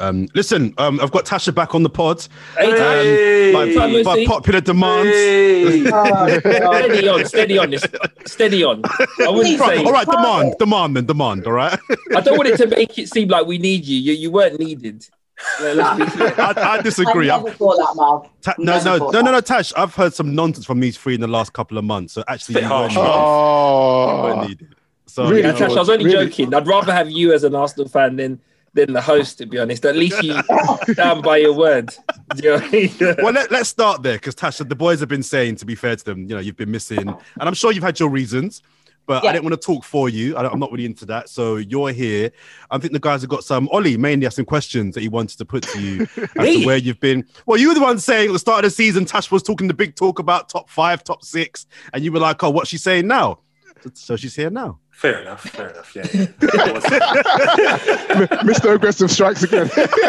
Listen, I've got Tasha back on the pod. Hey, by popular demand. Hey. Steady on. I wouldn't say. All right, demand. All right. I don't want it to make it seem like we need you. You weren't needed. Let's be clear. I disagree. I never thought that, Marv. No, Tash. I've heard some nonsense from these three in the last couple of months. So actually, you weren't needed. So, really, Tash, I was only joking. I'd rather have you as an Arsenal fan than the host, to be honest. At least you stand by your word. Well, let's start there, because Tash, the boys have been saying, to be fair to them, you've been missing, and I'm sure you've had your reasons, but I didn't want to talk for you. I'm not really into that. So you're here. I think the guys have got Ollie mainly has some questions that he wanted to put to you as to where you've been. Well, you were the one saying at the start of the season, Tash was talking the big talk about top 5, top 6, and you were like, oh, what's she saying now? So she's here now. Fair enough. Yeah. Mr. Aggressive strikes again.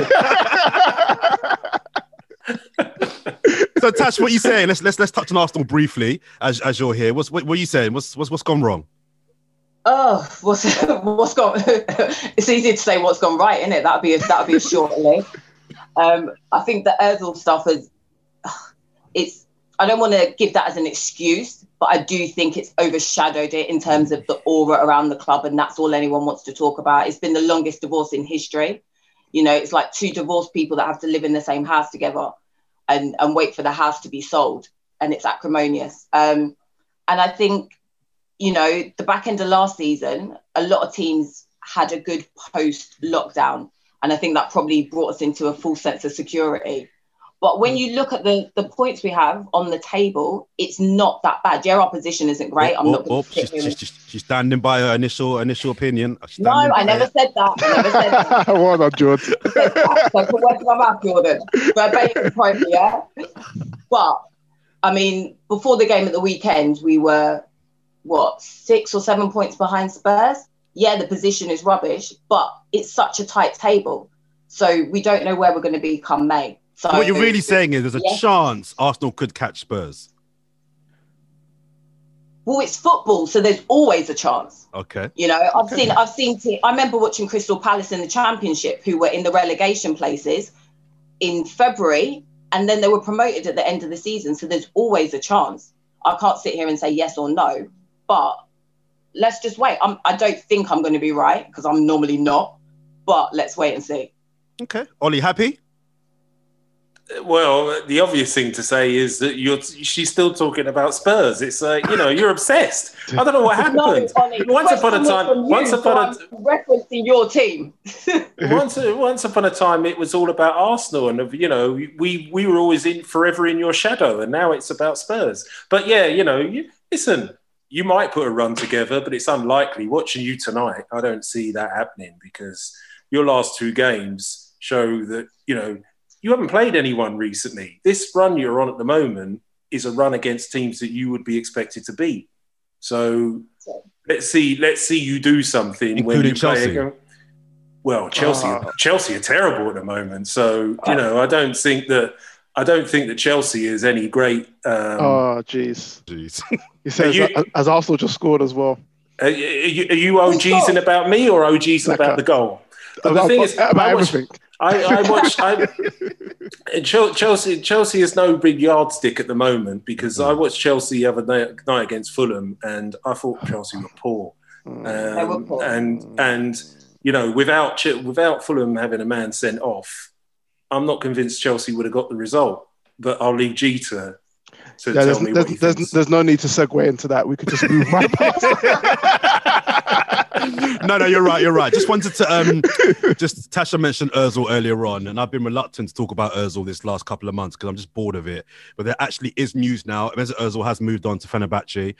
So Tash, what are you saying? Let's touch on Arsenal briefly as you're here. What are you saying? What's gone wrong? Oh, what's gone? It's easy to say what's gone right, isn't it? That'd be a short list. I think the Özil stuff is. I don't want to give that as an excuse, but I do think it's overshadowed it in terms of the aura around the club, and that's all anyone wants to talk about. It's been the longest divorce in history. It's like 2 divorced people that have to live in the same house together and wait for the house to be sold, and it's acrimonious. And I think, the back end of last season, a lot of teams had a good post-lockdown, and I think that probably brought us into a full sense of security. But when you look at the points we have on the table, it's not that bad. Yeah, our position isn't great. I'm not going to sit here. She's standing by her initial opinion. No, I never said that. Well done, Jordan. So put words in my mouth, Jordan. Verbatim quote, yeah? But, I mean, before the game at the weekend, we were, 6 or 7 points behind Spurs? Yeah, the position is rubbish, but it's such a tight table. So we don't know where we're going to be come May. So what you're really saying is there's a chance Arsenal could catch Spurs. Well, it's football, so there's always a chance. Okay. I've seen. I remember watching Crystal Palace in the Championship, who were in the relegation places in February, and then they were promoted at the end of the season. So there's always a chance. I can't sit here and say yes or no, but let's just wait. I don't think I'm going to be right, because I'm normally not, but let's wait and see. Okay. Ollie, happy? Well, the obvious thing to say is that she's still talking about Spurs. It's you're obsessed. I don't know what happened. No, Ollie, once upon a referencing your team. once upon a time, it was all about Arsenal, and we were always forever in your shadow, and now it's about Spurs. But yeah, listen, you might put a run together, but it's unlikely. Watching you tonight, I don't see that happening, because your last 2 games show that you haven't played anyone recently. This run you're on at the moment is a run against teams that you would be expected to beat. So let's see you do something, including when you Chelsea. Play well, Chelsea are terrible at the moment. So I don't think that Chelsea is any great. Jeez. You say as Arsenal just scored as well. Are you OGsing about me or OGsing about the goal? But the thing is, about everything. I watched. Chelsea is no big yardstick at the moment, because I watched Chelsea the other night against Fulham, and I thought Chelsea were poor. They were poor. And without Fulham having a man sent off, I'm not convinced Chelsea would have got the result. But I'll leave Jeter to tell me what he thinks. There's no need to segue into that. We could just move right past it. No, you're right. Just wanted to Tasha mentioned Özil earlier on, and I've been reluctant to talk about Özil this last couple of months because I'm just bored of it. But there actually is news now. Mesut Özil has moved on to Fenerbahce.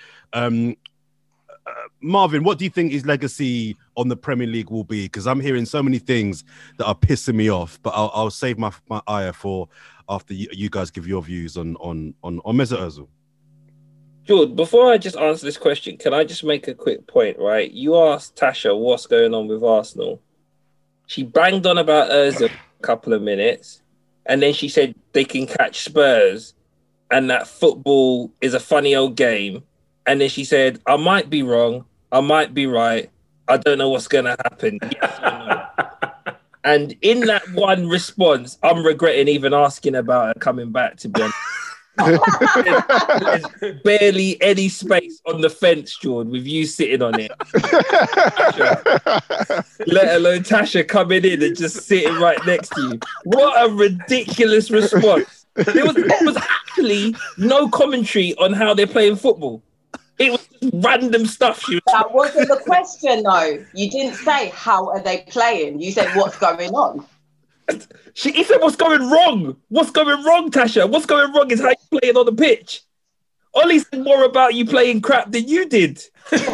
Marvin, what do you think his legacy on the Premier League will be? Because I'm hearing so many things that are pissing me off, but I'll save my ire for after you guys give your views on Mesut Özil. George, before I just answer this question, can I just make a quick point, right? You asked Tasha what's going on with Arsenal. She banged on about Özil a couple of minutes, and then she said they can catch Spurs and that football is a funny old game. And then she said, I might be wrong, I might be right, I don't know what's going to happen. Yes or no? And in that one response, I'm regretting even asking about her coming back, to be honest. There's barely any space on the fence, Jordan, with you sitting on it. Let alone Tasha coming in and just sitting right next to you. What a ridiculous response. There was actually no commentary on how they're playing football. It was just random stuff. That wasn't the question, though. You didn't say, how are they playing? You said, what's going on? He said, what's going wrong? What's going wrong, Tasha? What's going wrong is how you're playing on the pitch. Ollie said more about you playing crap than you did. This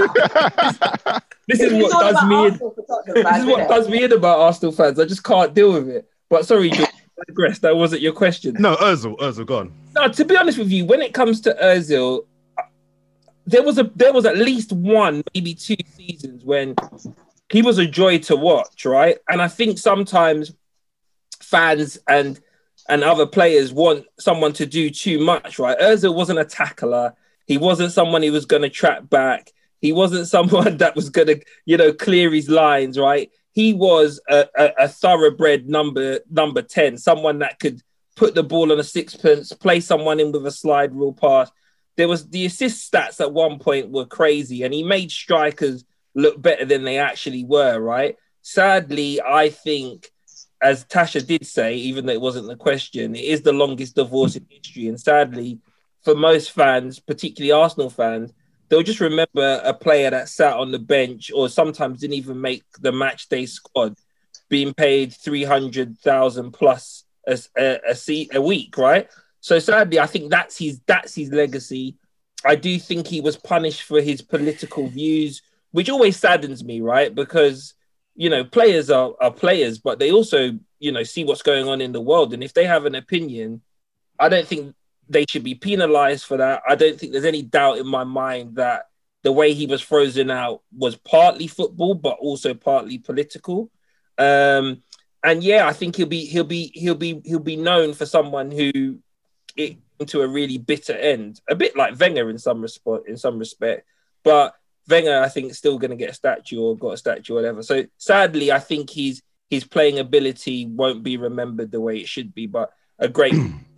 is what does me in. This is what does me in about Arsenal fans. I just can't deal with it. But sorry, George, I digress. That wasn't your question. No, Ozil, go on. No, to be honest with you, when it comes to Ozil, there was at least one, maybe 2 seasons when he was a joy to watch, right? And I think sometimes fans and other players want someone to do too much, right? Ozil wasn't a tackler. He wasn't someone who was going to trap back. He wasn't someone that was going to, clear his lines, right? He was a thoroughbred number 10, someone that could put the ball on a sixpence, play someone in with a slide rule pass. There was the assist stats at one point were crazy, and he made strikers look better than they actually were, right? Sadly, I think, as Tasha did say, even though it wasn't the question, it is the longest divorce in history. And sadly, for most fans, particularly Arsenal fans, they'll just remember a player that sat on the bench or sometimes didn't even make the match day squad being paid 300,000 plus a week, right? So sadly, I think that's his legacy. I do think he was punished for his political views, which always saddens me, right? Because, players are players, but they also, see what's going on in the world. And if they have an opinion, I don't think they should be penalized for that. I don't think there's any doubt in my mind that the way he was frozen out was partly football, but also partly political. And yeah, I think he'll be known for someone who it into a really bitter end, a bit like Wenger in some respect. But Wenger, I think, is still going to get a statue or got a statue or whatever. So sadly, I think his playing ability won't be remembered the way it should be. But a great.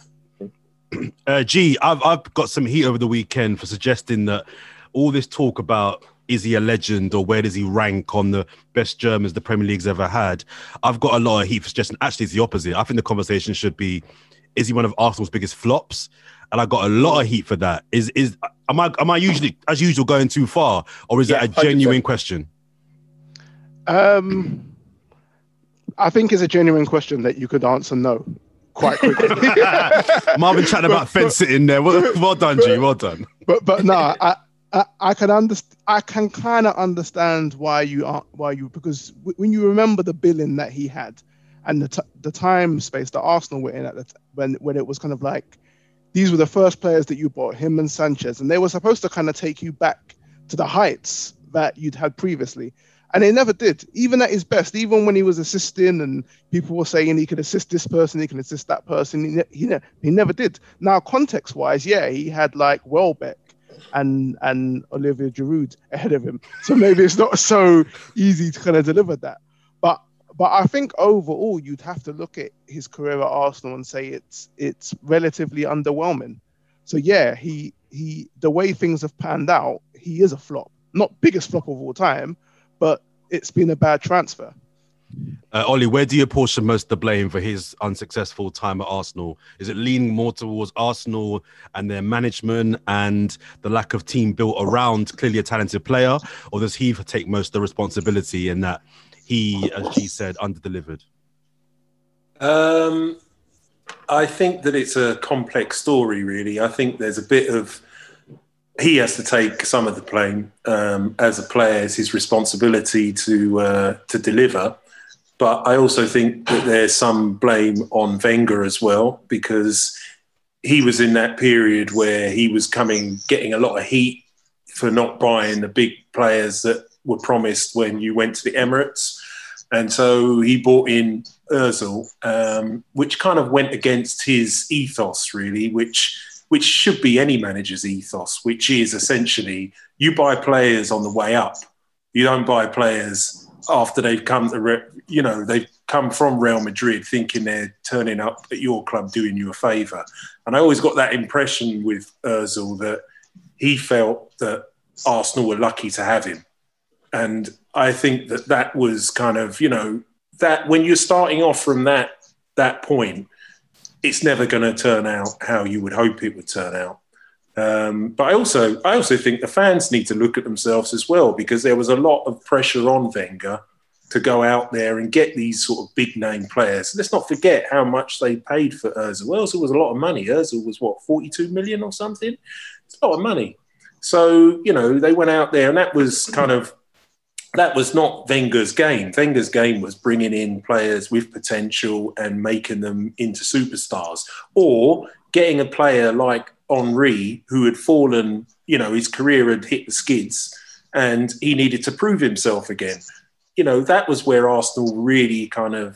I've got some heat over the weekend for suggesting that all this talk about is he a legend or where does he rank on the best Germans the Premier League's ever had, I've got a lot of heat for suggesting actually it's the opposite. I think the conversation should be, is he one of Arsenal's biggest flops? And I got a lot of heat for that. Am I usually, as usual, going too far, or is that a genuine 100%. Question? I think it's a genuine question that you could answer no quite quickly. Marvin chatting about fence sitting there. Well done, G. Well done. But no, I can understand. I can kind of understand why you because when you remember the billing that he had and the time space that Arsenal were in when it was kind of like, these were the first players that you bought, him and Sanchez, and they were supposed to kind of take you back to the heights that you'd had previously. And they never did, even at his best, even when he was assisting and people were saying he could assist this person, he can assist that person. He never did. Now, context-wise, yeah, he had like Welbeck and Olivier Giroud ahead of him. So maybe it's not so easy to kind of deliver that. But I think overall, you'd have to look at his career at Arsenal and say it's relatively underwhelming. So yeah, he the way things have panned out, he is a flop. Not biggest flop of all time, but it's been a bad transfer. Ollie, where do you apportion most of the blame for his unsuccessful time at Arsenal? Is it leaning more towards Arsenal and their management and the lack of team built around clearly a talented player, or does he take most of the responsibility in that he, as G said, under-delivered? I think that it's a complex story, really. I think there's a bit of... He has to take some of the blame as a player. It's his responsibility to deliver. But I also think that there's some blame on Wenger as well, because he was in that period where he was getting a lot of heat for not buying the big players that were promised when you went to the Emirates. And so he brought in Ozil, which kind of went against his ethos, really, which should be any manager's ethos, which is essentially you buy players on the way up. You don't buy players after they've come come from Real Madrid thinking they're turning up at your club doing you a favour. And I always got that impression with Ozil that he felt that Arsenal were lucky to have him. And I think that was kind of, that when you're starting off from that point, it's never going to turn out how you would hope it would turn out. But I also think the fans need to look at themselves as well, because there was a lot of pressure on Wenger to go out there and get these sort of big name players. Let's not forget how much they paid for Ozil. Ozil was a lot of money. Ozil was 42 million or something? It's a lot of money. So, they went out there, and that was not Wenger's game. Wenger's game was bringing in players with potential and making them into superstars, or getting a player like Henry, who had fallen, his career had hit the skids and he needed to prove himself again. That was where Arsenal really kind of,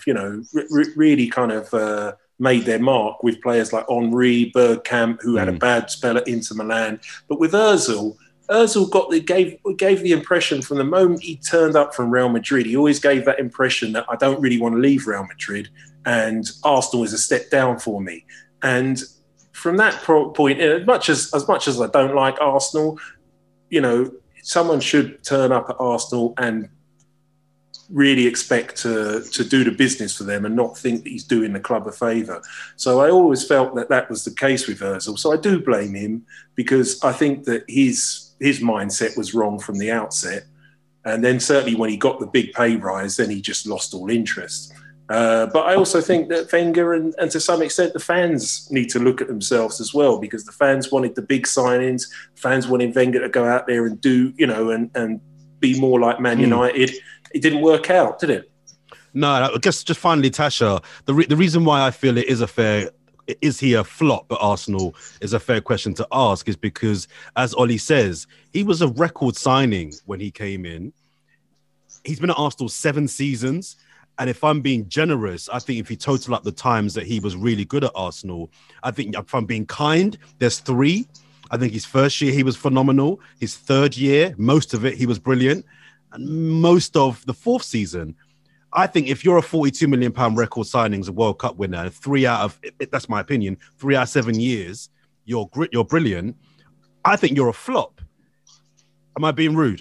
made their mark with players like Henry, Bergkamp, who had a bad spell at Inter Milan. But with Ozil gave the impression from the moment he turned up from Real Madrid, he always gave that impression that I don't really want to leave Real Madrid and Arsenal is a step down for me. And from that point, as much as I don't like Arsenal, someone should turn up at Arsenal and really expect to do the business for them and not think that he's doing the club a favour. So I always felt that was the case with Ozil. So I do blame him, because I think that his mindset was wrong from the outset. And then certainly when he got the big pay rise, then he just lost all interest. But I also think that Wenger and to some extent the fans need to look at themselves as well, because the fans wanted the big signings. Fans wanted Wenger to go out there and do, and be more like Man United. It didn't work out, did it? No, I guess just finally, Tasha, the reason why I feel is he a flop at Arsenal is a fair question to ask, is because, as Ollie says, he was a record signing when he came in. He's been at Arsenal 7 seasons. And if I'm being generous, I think if you total up the times that he was really good at Arsenal, I think if I'm being kind, there's 3. I think his first year, he was phenomenal. His third year, most of it, he was brilliant. And most of the 4th season, I think if you're a £42 million record signings, a World Cup winner, 3 out of, that's my opinion, 3 out of 7 years, you're brilliant. I think you're a flop. Am I being rude?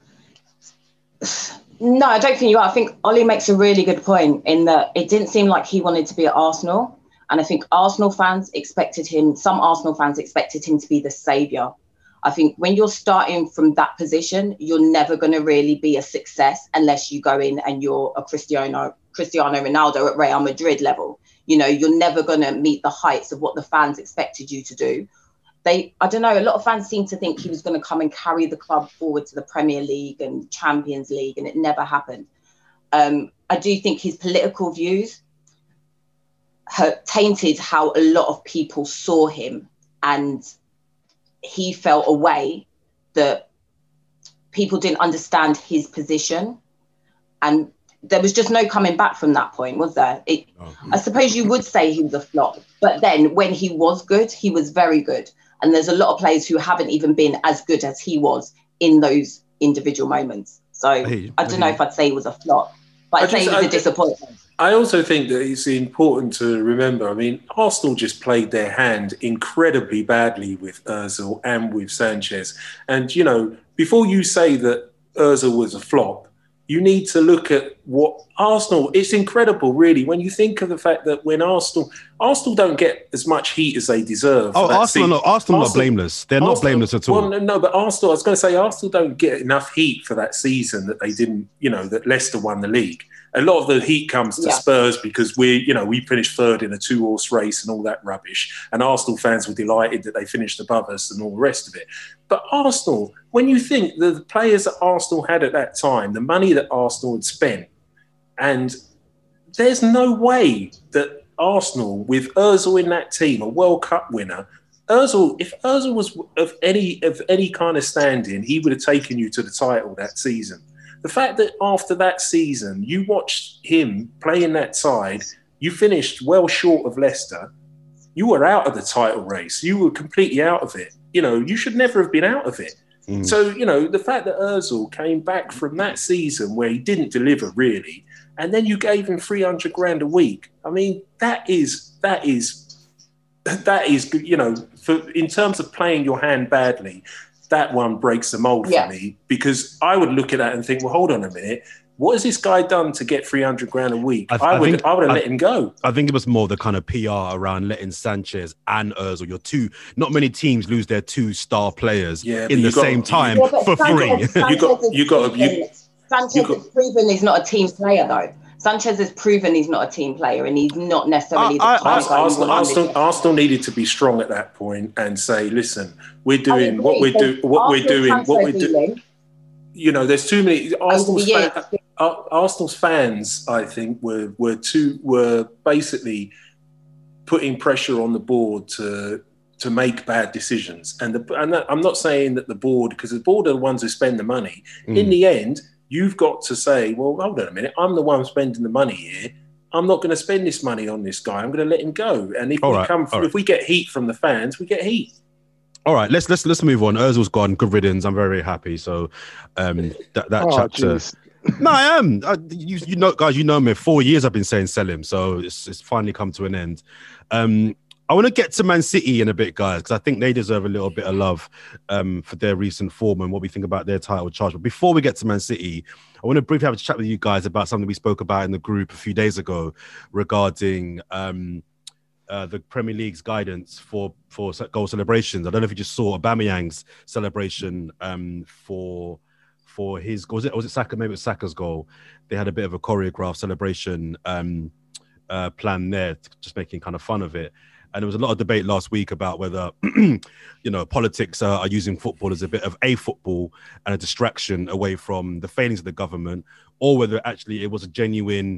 No, I don't think you are. I think Ollie makes a really good point in that it didn't seem like he wanted to be at Arsenal. And I think some Arsenal fans expected him to be the saviour. I think when you're starting from that position, you're never going to really be a success unless you go in and you're a Cristiano Ronaldo at Real Madrid level. You're never going to meet the heights of what the fans expected you to do. I don't know, a lot of fans seem to think he was going to come and carry the club forward to the Premier League and Champions League, and it never happened. I do think his political views tainted how a lot of people saw him, and he felt a way that people didn't understand his position. And there was just no coming back from that point, was there? I suppose you would say he was a flop, but then when he was good, he was very good. And there's a lot of players who haven't even been as good as he was in those individual moments. So I don't know if I'd say he was a flop, but I'd say he was a disappointment. I also think that it's important to remember, Arsenal just played their hand incredibly badly with Ozil and with Sanchez. And, before you say that Ozil was a flop, you need to look at what Arsenal, it's incredible, really, when you think of the fact that when Arsenal don't get as much heat as they deserve. Arsenal not blameless. They're not blameless at all. Well, no, but Arsenal, I was going to say, Arsenal don't get enough heat for that season that they didn't, that Leicester won the league. A lot of the heat comes to Spurs because we finished 3rd in a 2-horse race and all that rubbish. And Arsenal fans were delighted that they finished above us and all the rest of it. But Arsenal, when you think the players that Arsenal had at that time, the money that Arsenal had spent, and there's no way that Arsenal, with Ozil in that team, a World Cup winner, if Ozil was of any kind of standing, he would have taken you to the title that season. The fact that after that season, you watched him play in that side, you finished well short of Leicester, you were out of the title race. You were completely out of it. You should never have been out of it. So, the fact that Ozil came back from that season where he didn't deliver really, and then you gave him 300 grand a week. I mean, that is, you know, in terms of playing your hand badly, that one breaks the mold for me, because I would look at that and think, well, hold on a minute. What has this guy done to get 300 grand a week? I would have let him go. I think it was more the kind of PR around letting Sanchez and Ozil, your two. Not many teams lose their two star players in the same time for free. Sanchez has proven he's not a team player, though. Sanchez has proven he's not a team player, and he's not necessarily the type guy. Arsenal needed to be strong at that point and say, "Listen, we're doing what we're doing. You know, there's too many Arsenal's fans. I think were basically putting pressure on the board to make bad decisions. And I'm not saying that the board, because the board are the ones who spend the money. In the end, you've got to say, well, hold on a minute, I'm the one spending the money here. I'm not going to spend this money on this guy. I'm going to let him go. And if we get heat from the fans, we get heat. All right, let's move on. Ozil's gone. Good riddance. I'm very happy. So that chapter. Geez. No, I am. You know, guys, you know me. 4 years I've been saying sell him. So it's finally come to an end. I want to get to Man City in a bit, guys, because I think they deserve a little bit of love for their recent form and what we think about their title charge. But before we get to Man City, I want to briefly have a chat with you guys about something we spoke about in the group a few days ago regarding the Premier League's guidance for goal celebrations. I don't know if you just saw Aubameyang's celebration for his goal. Was it Saka? Maybe it was Saka's goal. They had a bit of a choreographed celebration plan there, just making kind of fun of it. And there was a lot of debate last week about whether, politics are using football as a bit of a football and a distraction away from the failings of the government, or whether actually it was a genuine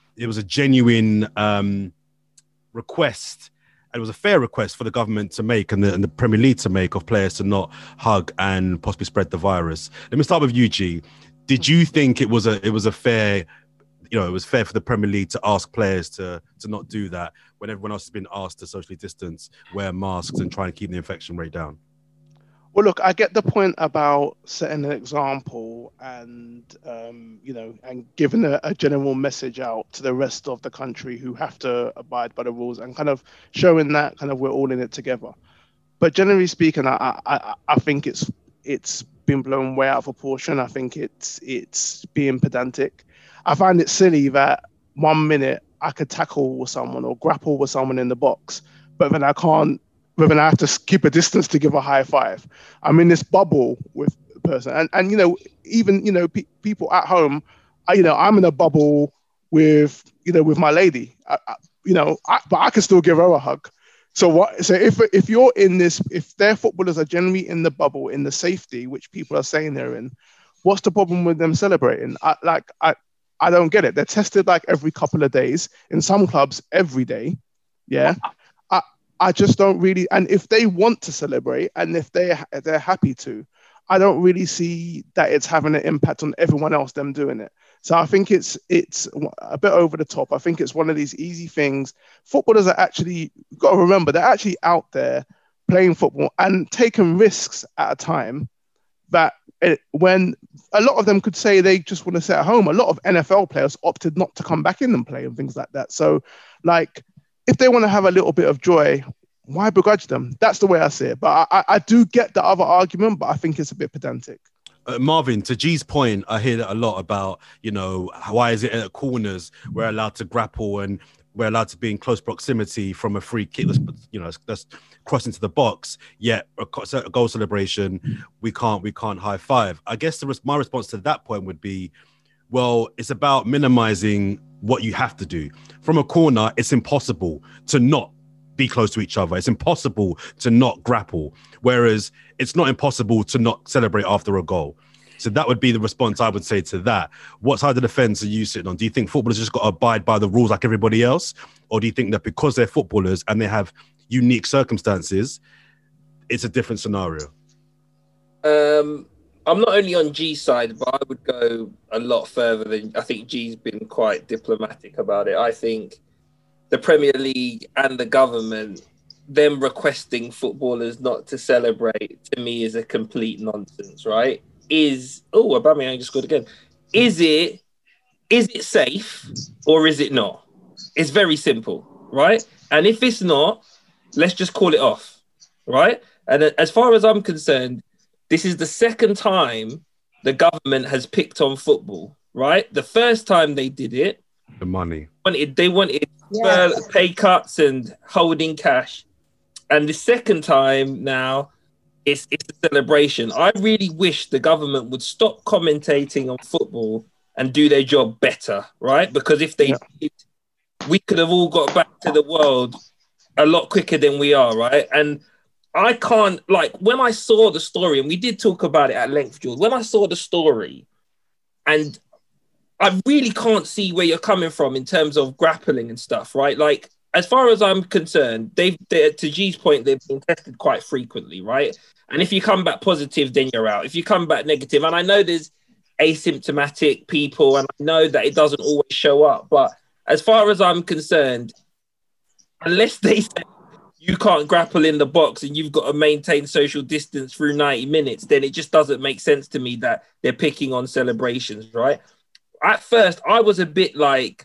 request, and it was a fair request for the government to make and the Premier League to make of players to not hug and possibly spread the virus. Let me start with you, G. Did you think it was a fair? It was fair for the Premier League to ask players to not do that when everyone else has been asked to socially distance, wear masks, and try and keep the infection rate down? Well, look, I get the point about setting an example and, and giving a general message out to the rest of the country who have to abide by the rules and kind of showing that kind of we're all in it together. But generally speaking, I think it's been blown way out of proportion. I think it's being pedantic. I find it silly that 1 minute I could tackle with someone or grapple with someone in the box, but then I can't. But then I have to keep a distance to give a high five. I'm in this bubble with the person, and even people at home. I'm in a bubble with my lady. But I can still give her a hug. So what? So if you're in this, if their footballers are generally in the bubble, in the safety which people are saying they're in, what's the problem with them celebrating? I don't get it. They're tested like every couple of days. In some clubs, every day. Yeah. I just don't really, and if they want to celebrate and if they're happy to, I don't really see that it's having an impact on everyone else, them doing it. So I think it's a bit over the top. I think it's one of these easy things. Footballers are actually, you've got to remember, they're actually out there playing football and taking risks at a time that when a lot of them could say they just want to sit at home. A lot of NFL players opted not to come back in and play and things like that. So if they want to have a little bit of joy, why begrudge them? That's the way I see it. But I do get the other argument, but I think it's a bit pedantic. Marvin, to G's point, I hear that a lot about, why is it at corners we're allowed to grapple and we're allowed to be in close proximity from a free kick that's cross into the box, yet a goal celebration, we can't high five. I guess my response to that point would be, well, it's about minimizing what you have to do. From a corner, it's impossible to not be close to each other. It's impossible to not grapple. Whereas it's not impossible to not celebrate after a goal. So that would be the response I would say to that. What side of the fence are you sitting on? Do you think footballers just got to abide by the rules like everybody else? Or do you think that because they're footballers and they have unique circumstances, it's a different scenario? I'm not only on G's side, but I would go a lot further than, I think G's been quite diplomatic about it. I think the Premier League and the government, them requesting footballers not to celebrate, to me is a complete nonsense, right? Aubameyang just scored again. Is it is it safe or is it not? It's very simple, right? And if it's not, let's just call it off, right? And as far as I'm concerned, this is the second time the government has picked on football, right? The first time they did it, the money. They wanted pay cuts and holding cash. And the second time now, it's a celebration. I really wish the government would stop commentating on football and do their job better, right? Because if they did, we could have all got back to the world a lot quicker than we are, right? And I can't, like, when I saw the story, and we did talk about it at length, George, when I saw the story, and I really can't see where you're coming from in terms of grappling and stuff, right? Like, as far as I'm concerned, to G's point, they've been tested quite frequently, right? And if you come back positive, then you're out. If you come back negative, and I know there's asymptomatic people, and I know that it doesn't always show up, but as far as I'm concerned, unless they say you can't grapple in the box and you've got to maintain social distance through 90 minutes, then it just doesn't make sense to me that they're picking on celebrations, right? At first, I was a bit like,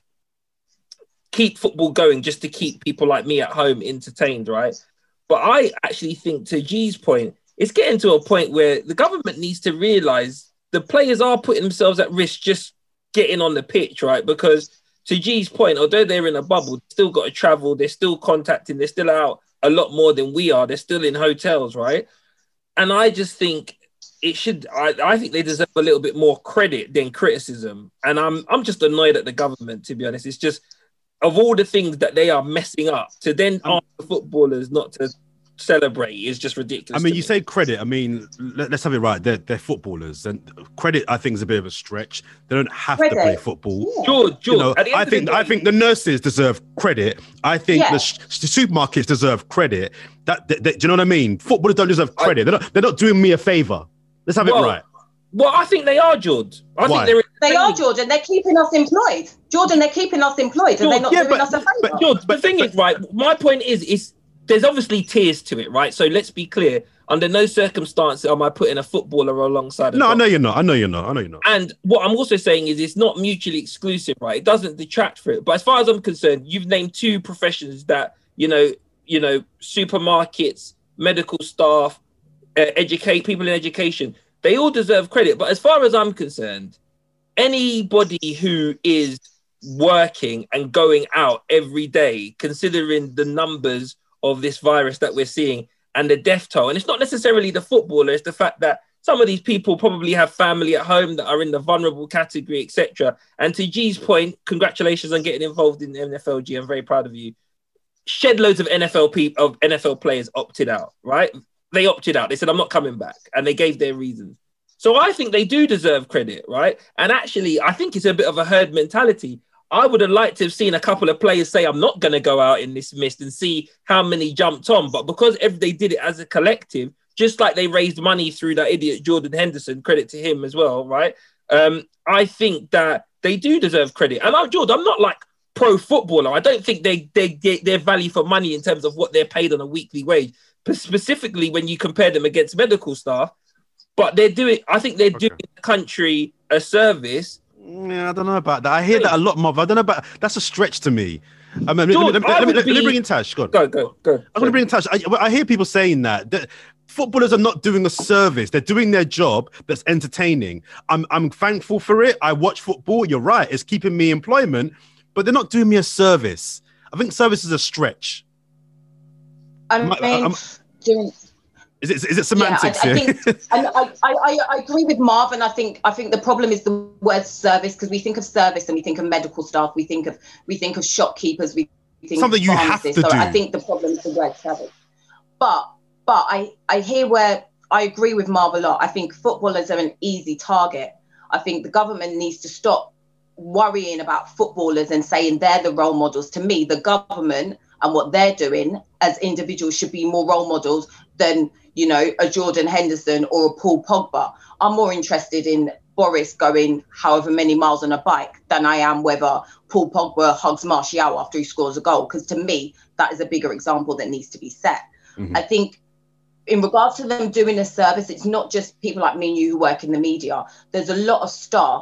keep football going just to keep people like me at home entertained, right? But I actually think, to G's point, it's getting to a point where the government needs to realise the players are putting themselves at risk just getting on the pitch, right? Because to G's point, although they're in a bubble, they've still got to travel, they're still contacting, they're still out a lot more than we are, they're still in hotels, right? And I just think it should, I think they deserve a little bit more credit than criticism. And I'm just annoyed at the government, to be honest. It's just, of all the things that they are messing up, to then ask the footballers not to celebrate is just ridiculous. I mean, you say credit. I mean, let's have it right. They're footballers, and credit, I think, is a bit of a stretch. They don't have to play football. George, you know, I think the nurses deserve credit. I think the supermarkets deserve credit. Do you know what I mean? Footballers don't deserve credit. They're not doing me a favor. Let's have it right. Well, I think they are, George. I think they are, George, and they're keeping us employed. Jordan, they're keeping us employed, and they're not doing us a favor. But George, the thing is, right, my point is there's obviously tiers to it, right? So let's be clear. Under no circumstance am I putting a footballer alongside a I know you're not. And what I'm also saying is it's not mutually exclusive, right? It doesn't detract for it. But as far as I'm concerned, you've named two professions that, you know, supermarkets, medical staff, people in education, they all deserve credit. But as far as I'm concerned, anybody who is working and going out every day, considering the numbers of this virus that we're seeing and the death toll, and it's not necessarily the footballer, it's the fact that some of these people probably have family at home that are in the vulnerable category, etc. And to G's point, congratulations on getting involved in the NFLG. I'm very proud of you. Shed loads of NFL players opted out, right? They opted out. They said, I'm not coming back. And they gave their reasons. So I think they do deserve credit, right? And actually, I think it's a bit of a herd mentality. I would have liked to have seen a couple of players say, I'm not going to go out in this mist, and see how many jumped on. But because they did it as a collective, just like they raised money through that idiot Jordan Henderson, credit to him as well, right? I think that they do deserve credit. And Jordan, I'm not like pro footballer. I don't think they get their value for money in terms of what they're paid on a weekly wage, specifically when you compare them against medical staff. But I think they're doing the country a service. Yeah, I don't know about that. I hear that a lot, Mov. I don't know about that's a stretch to me. I mean, let me bring in Tash. Go. I'm going to bring in Tash. I hear people saying that footballers are not doing a service. They're doing their job that's entertaining. I'm thankful for it. I watch football. You're right. It's keeping me employment, but they're not doing me a service. I think service is a stretch. Is it semantics? Yeah, I agree with Marv, and I think the problem is the word service, because we think of service and we think of medical staff, we think of shopkeepers, we think something you have to do. I think the problem is the word service. But I hear where I agree with Marv a lot. I think footballers are an easy target. I think the government needs to stop worrying about footballers and saying they're the role models. To me, the government and what they're doing as individuals should be more role models than, a Jordan Henderson or a Paul Pogba. I'm more interested in Boris going however many miles on a bike than I am whether Paul Pogba hugs Martial after he scores a goal, because to me, that is a bigger example that needs to be set. Mm-hmm. I think in regards to them doing a service, it's not just people like me and you who work in the media. There's a lot of staff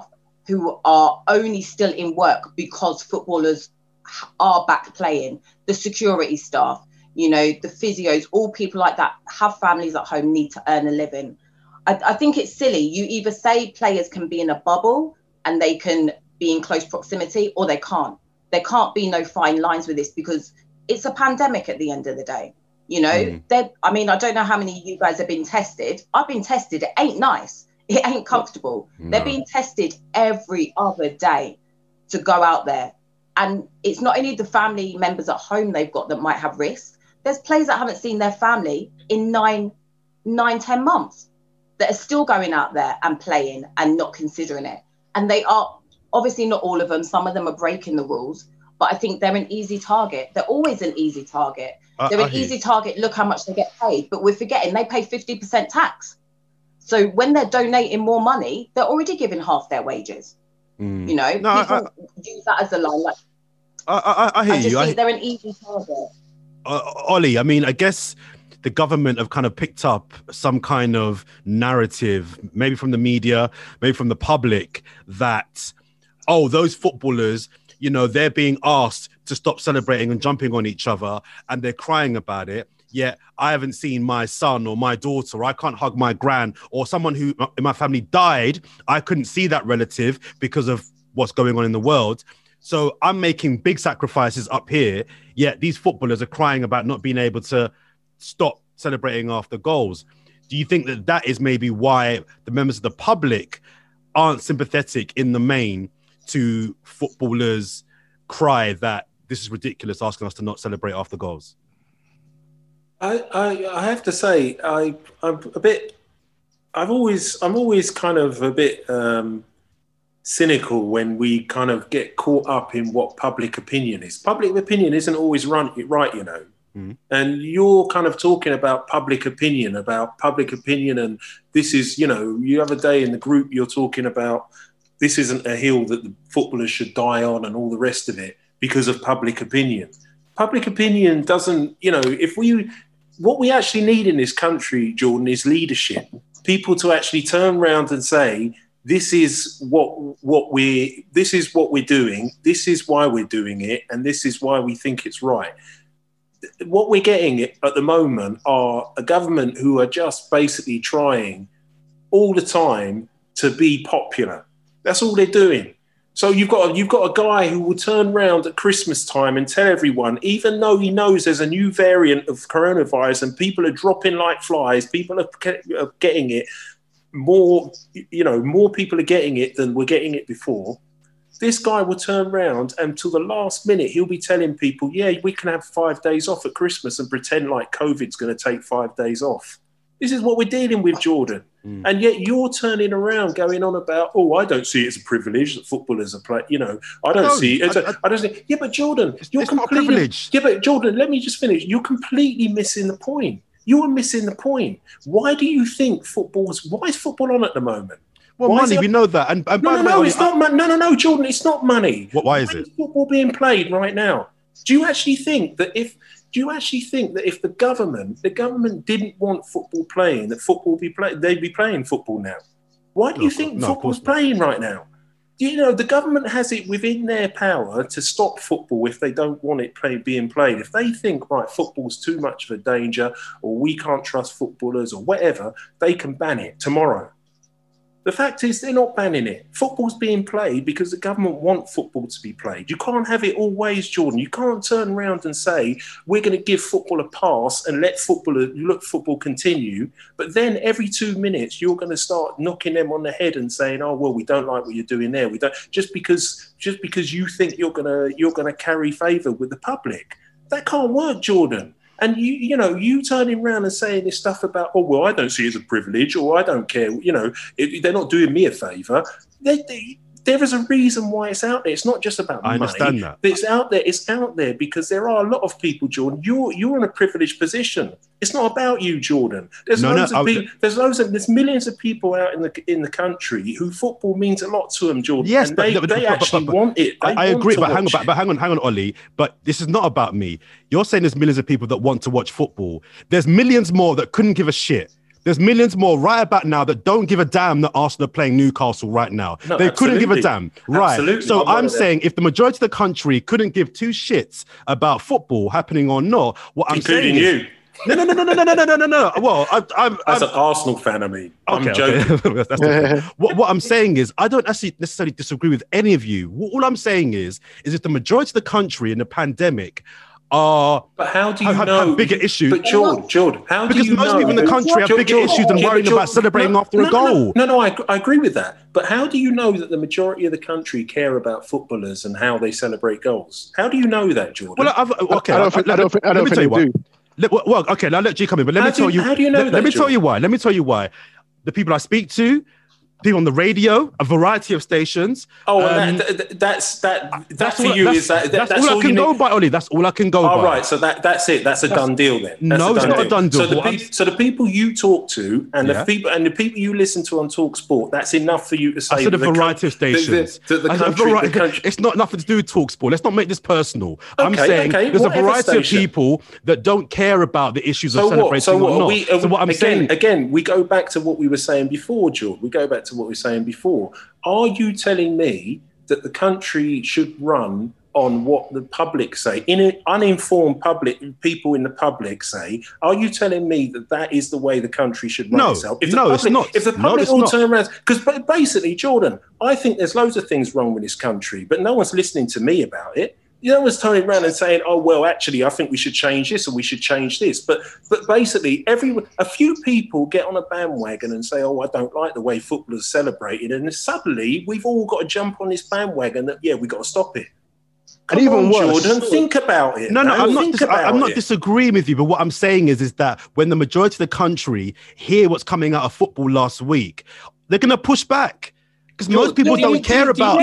who are only still in work because footballers are back playing, the security staff, you know, the physios, all people like that have families at home, need to earn a living. I think it's silly. You either say players can be in a bubble and they can be in close proximity, or they can't. There can't be no fine lines with this, because it's a pandemic at the end of the day. You know, I mean, I don't know how many of you guys have been tested. I've been tested. It ain't nice. It ain't comfortable. No. They're being tested every other day to go out there. And it's not only the family members at home they've got that might have risk. There's players that haven't seen their family in 10 months that are still going out there and playing and not considering it. And they are, obviously not all of them, some of them are breaking the rules, but I think they're an easy target. They're always an easy target. They're an easy target. Look how much they get paid. But we're forgetting they pay 50% tax. So when they're donating more money, they're already giving half their wages. You know, people use that as a line. Like, I hear you. I think they're an easy target. Ollie, I mean, I guess the government have kind of picked up some kind of narrative, maybe from the media, maybe from the public, that, oh, those footballers, you know, they're being asked to stop celebrating and jumping on each other, and they're crying about it. Yet I haven't seen my son or my daughter, or I can't hug my gran, or someone who in my family died. I couldn't see that relative because of what's going on in the world. So I'm making big sacrifices up here, yet these footballers are crying about not being able to stop celebrating after goals. Do you think that that is maybe why the members of the public aren't sympathetic in the main to footballers' cry that this is ridiculous, asking us to not celebrate after goals? I have to say, I'm always kind of a bit cynical when we kind of get caught up in what public opinion is. Public opinion isn't always right, you know. And you're kind of talking about public opinion, and this is, you know, the other day in the group you're talking about this isn't a hill that the footballers should die on and all the rest of it because of public opinion. Public opinion doesn't, you know, what we actually need in this country, Jordan, is leadership. People to actually turn around and say, this is what we're doing, this is why we're doing it, and this is why we think it's right. What we're getting at the moment are a government who are just basically trying all the time to be popular. That's all they're doing. So you've got a guy who will turn around at Christmas time and tell everyone, even though he knows there's a new variant of coronavirus and people are dropping like flies, people are getting it more, you know, more people are getting it than were getting it before. This guy will turn around and till the last minute, he'll be telling people, yeah, we can have 5 days off at Christmas and pretend like COVID's going to take 5 days off. This is what we're dealing with, Jordan. And yet you're turning around going on about, oh, I don't see it as a privilege that footballers are playing. You know, I don't see it. I don't see. Yeah, but Jordan, you're completely. Yeah, but Jordan, let me just finish. You're completely missing the point. You are missing the point. Why do you think why is football on at the moment? Well, why money, we know that. And no, it's not money. No, Jordan, it's not money. Why is it? Football being played right now? Do you actually think that if the government didn't want football playing, that football they'd be playing football now? Why do you think football's playing right now? You know, the government has it within their power to stop football if they don't want it being played. If they think, right, football's too much of a danger, or we can't trust footballers or whatever, they can ban it tomorrow. The fact is, they're not banning it. Football's being played because the government want football to be played. You can't have it all ways, Jordan. You can't turn around and say, we're going to give football a pass and let football continue. But then every 2 minutes, you're going to start knocking them on the head and saying, oh, well, we don't like what you're doing there. We don't, just because you think you're going to carry favour with the public. That can't work, Jordan. And you turning around and saying this stuff about, oh, well, I don't see it as a privilege, or I don't care, you know, they're not doing me a favour. There is a reason why it's out there. It's not just about money. I understand that. It's out there because there are a lot of people, Jordan. You're in a privileged position. It's not about you, Jordan. There's millions of people out in the country who football means a lot to them, Jordan. Yes, and they actually want it. I agree, but hang on, Ollie. But this is not about me. You're saying there's millions of people that want to watch football. There's millions more that couldn't give a shit There's millions more right about now that don't give a damn that Arsenal are playing Newcastle right now. No, they couldn't give a damn. Right. Absolutely. So I'm saying if the majority of the country couldn't give two shits about football happening or not, what I'm saying including you. No. Well, I'm as an Arsenal fan, I mean, I'm joking. Okay. What I'm saying is, I don't actually necessarily disagree with any of you. All I'm saying is if the majority of the country in the pandemic but how do you know have bigger issues? But George, how do you know? Because most people in the country have bigger issues than worrying about celebrating after a goal. No, I agree with that. But how do you know that the majority of the country care about footballers and how they celebrate goals? How do you know that, Jordan? Well, I don't think they do. Well, okay, now let G come in, but let me tell you. How do you know that? Let me tell you why. Let me tell you why. The people I speak to, people on the radio, a variety of stations. That's for you. That's all I can go by, Ollie. That's all I can go by. All right, so that's it. That's a done deal then. No, it's not a done deal. So the people you talk to and the people you listen to on Talk Sport, that's enough for you to say. I said a variety of stations. It's not nothing to do with Talk Sport. Let's not make this personal. I'm saying there's a variety of people that don't care about the issues of celebrating or not. So what I'm saying again, we go back to what we were saying before, George. We go back to what we were saying before. Are you telling me that the country should run on what the public say, uninformed people in the public say? Are you telling me that is the way the country should run itself? It's not. If the public all turn around, because basically, Jordan, I think there's loads of things wrong with this country, but no one's listening to me about it. No one's turning around and saying, "Oh well, actually, I think we should change this and we should change this." But basically, a few people get on a bandwagon and say, "Oh, I don't like the way footballers celebrated," and suddenly we've all got to jump on this bandwagon that we've got to stop it. And even worse, Jordan, think about it. No, I'm not disagreeing with you, but what I'm saying is that when the majority of the country hear what's coming out of football last week, they're going to push back. Because most people don't care about.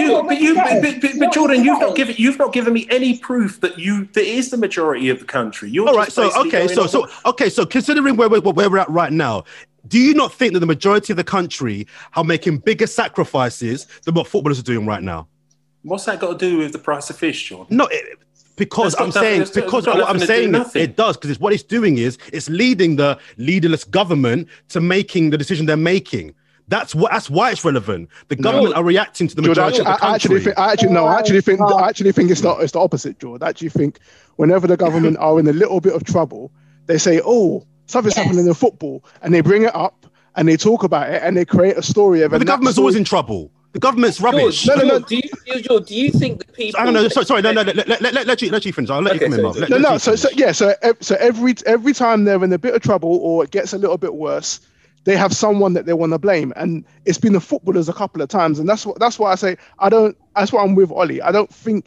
But Jordan, you've not given me any proof that is the majority of the country. All right, so considering where we're at right now, do you not think that the majority of the country are making bigger sacrifices than what footballers are doing right now? What's that got to do with the price of fish, Jordan? No, because what I'm saying it does, because what it's doing is it's leading the leaderless government to making the decision they're making. That's why it's relevant. The government are reacting to the majority of the country. I actually think it's the opposite, George. I actually think whenever the government are in a little bit of trouble, they say, "Oh, something's happening in football," and they bring it up and they talk about it and they create a story of it. But the government's always in trouble. The government's rubbish. George, do you think the people? I don't know. Sorry. No. Let you finish. I'll let you come in, Mark. So every time they're in a bit of trouble or it gets a little bit worse, they have someone that they want to blame, and it's been the footballers a couple of times, and that's why I say that's why I'm with Ollie. I don't think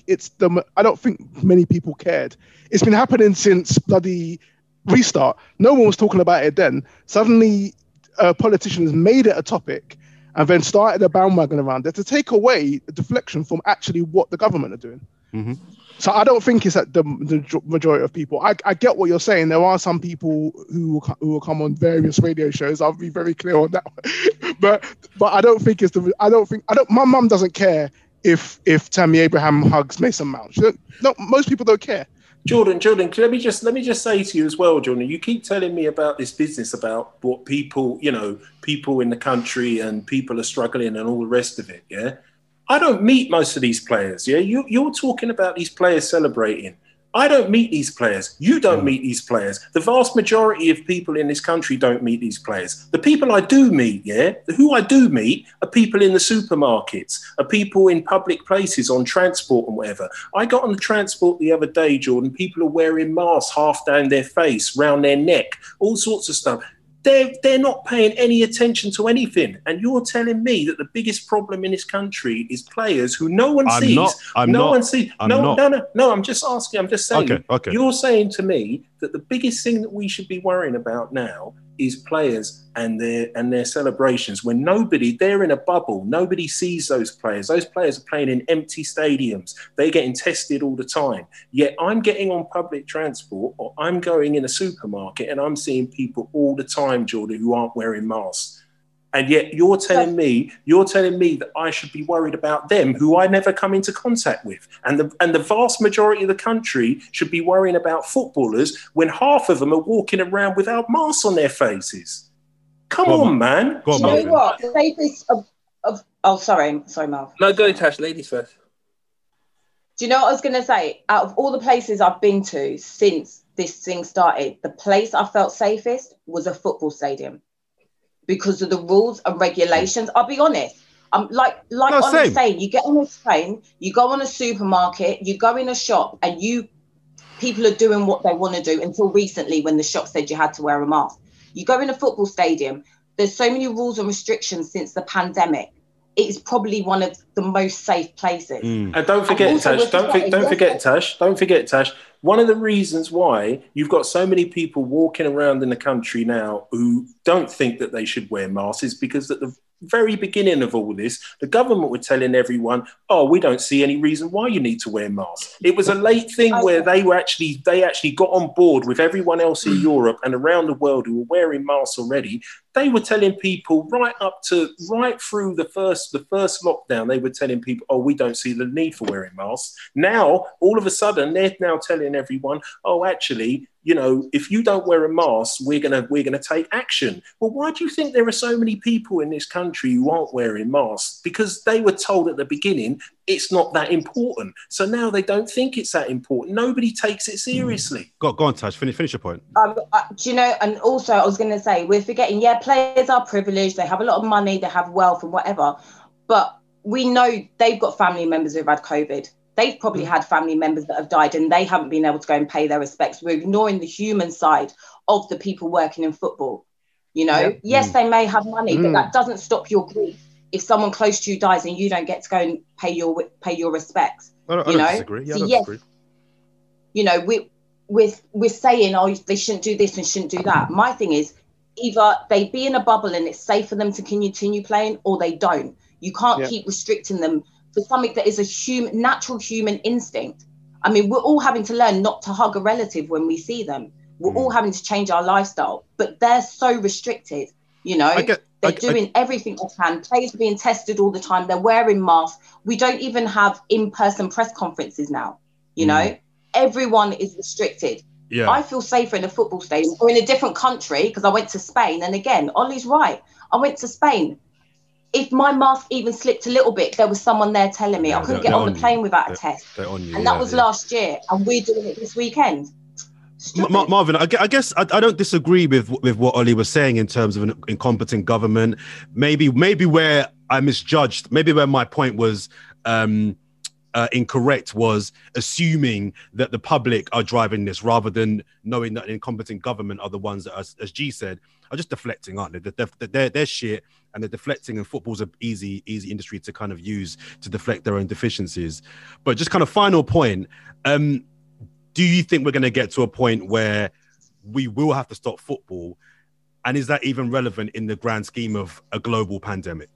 many people cared. It's been happening since bloody restart. No one was talking about it then. Suddenly, politicians made it a topic, and then started a bandwagon around it to take away the deflection from actually what the government are doing. Mm-hmm. So I don't think it's that the majority of people. I get what you're saying. There are some people who will come on various radio shows. I'll be very clear on that. but I don't think it's my mum doesn't care if Tammy Abraham hugs Mason Mount. Most people don't care. Jordan, let me just say to you as well, Jordan, you keep telling me about this business about what people in the country and people are struggling and all the rest of it, yeah? I don't meet most of these players, yeah? You're talking about these players celebrating. I don't meet these players. You don't meet these players. The vast majority of people in this country don't meet these players. The people I do meet, yeah, who I do meet are people in the supermarkets, are people in public places on transport and whatever. I got on the transport the other day, Jordan. People are wearing masks half down their face, round their neck, all sorts of stuff. They're not paying any attention to anything. And you're telling me that the biggest problem in this country is players who no one sees. No, I'm just asking. I'm just saying. Okay. You're saying to me that the biggest thing that we should be worrying about now is players and their celebrations, when they're in a bubble. Nobody sees those players. Those players are playing in empty stadiums. They're getting tested all the time. Yet I'm getting on public transport or I'm going in a supermarket and I'm seeing people all the time, Jordan, who aren't wearing masks. And yet you're telling me that I should be worried about them, who I never come into contact with. And the vast majority of the country should be worrying about footballers when half of them are walking around without masks on their faces. Come on, man. Go on, Do you Marvin. know what? The safest oh, sorry, Marv. No, go Tash, ladies first. Do you know what I was going to say? Out of all the places I've been to since this thing started, the place I felt safest was a football stadium because of the rules and regulations. I'll be honest. Like Ollie's saying, you get on a train, you go on a supermarket, you go in a shop, and people are doing what they want to do until recently when the shop said you had to wear a mask. You go in a football stadium, there's so many rules and restrictions since the pandemic. It is probably one of the most safe places. And don't forget, Tash, don't forget, Tash, one of the reasons why you've got so many people walking around in the country now who don't think that they should wear masks is because at the very beginning of all this, the government were telling everyone, oh, we don't see any reason why you need to wear masks. It was a late thing where they actually got on board with everyone else in Europe and around the world who were wearing masks already. They were telling people right through the first lockdown, they were telling people, oh, we don't see the need for wearing masks. Now, all of a sudden, they're now telling everyone, oh, actually, if you don't wear a mask, we're gonna take action. Well, why do you think there are so many people in this country who aren't wearing masks? Because they were told at the beginning it's not that important. So now they don't think it's that important. Nobody takes it seriously. Go on, Tash. Finish your point. Do you know? And also, I was going to say, we're forgetting. Yeah, players are privileged. They have a lot of money. They have wealth and whatever. But we know they've got family members who've had COVID. They've probably had family members that have died and they haven't been able to go and pay their respects. We're ignoring the human side of the people working in football. Yes, they may have money, but that doesn't stop your grief if someone close to you dies and you don't get to go and pay your respects. I don't disagree. Yeah, I don't disagree. We're saying, oh, they shouldn't do this and shouldn't do that. My thing is, either they be in a bubble and it's safe for them to continue playing, or they don't. You can't keep restricting them for something that is a natural human instinct. I mean, we're all having to learn not to hug a relative when we see them. We're all having to change our lifestyle, but they're so restricted. They're doing everything they can. Players are being tested all the time. They're wearing masks. We don't even have in-person press conferences now. Everyone is restricted. Yeah. I feel safer in a football stadium or in a different country because I went to Spain. And again, Ollie's right. I went to Spain. If my mask even slipped a little bit, there was someone there telling me I couldn't get on the plane without a test. And that was last year. And we're doing it this weekend. Marvin, I guess I don't disagree with what Ollie was saying in terms of an incompetent government. Maybe where I misjudged, maybe where my point was incorrect was assuming that the public are driving this rather than knowing that an incompetent government are the ones that, as G said, are just deflecting, aren't they? They're shit and they're deflecting, and football's an easy industry to kind of use to deflect their own deficiencies. But just kind of final point, do you think we're going to get to a point where we will have to stop football? And is that even relevant in the grand scheme of a global pandemic?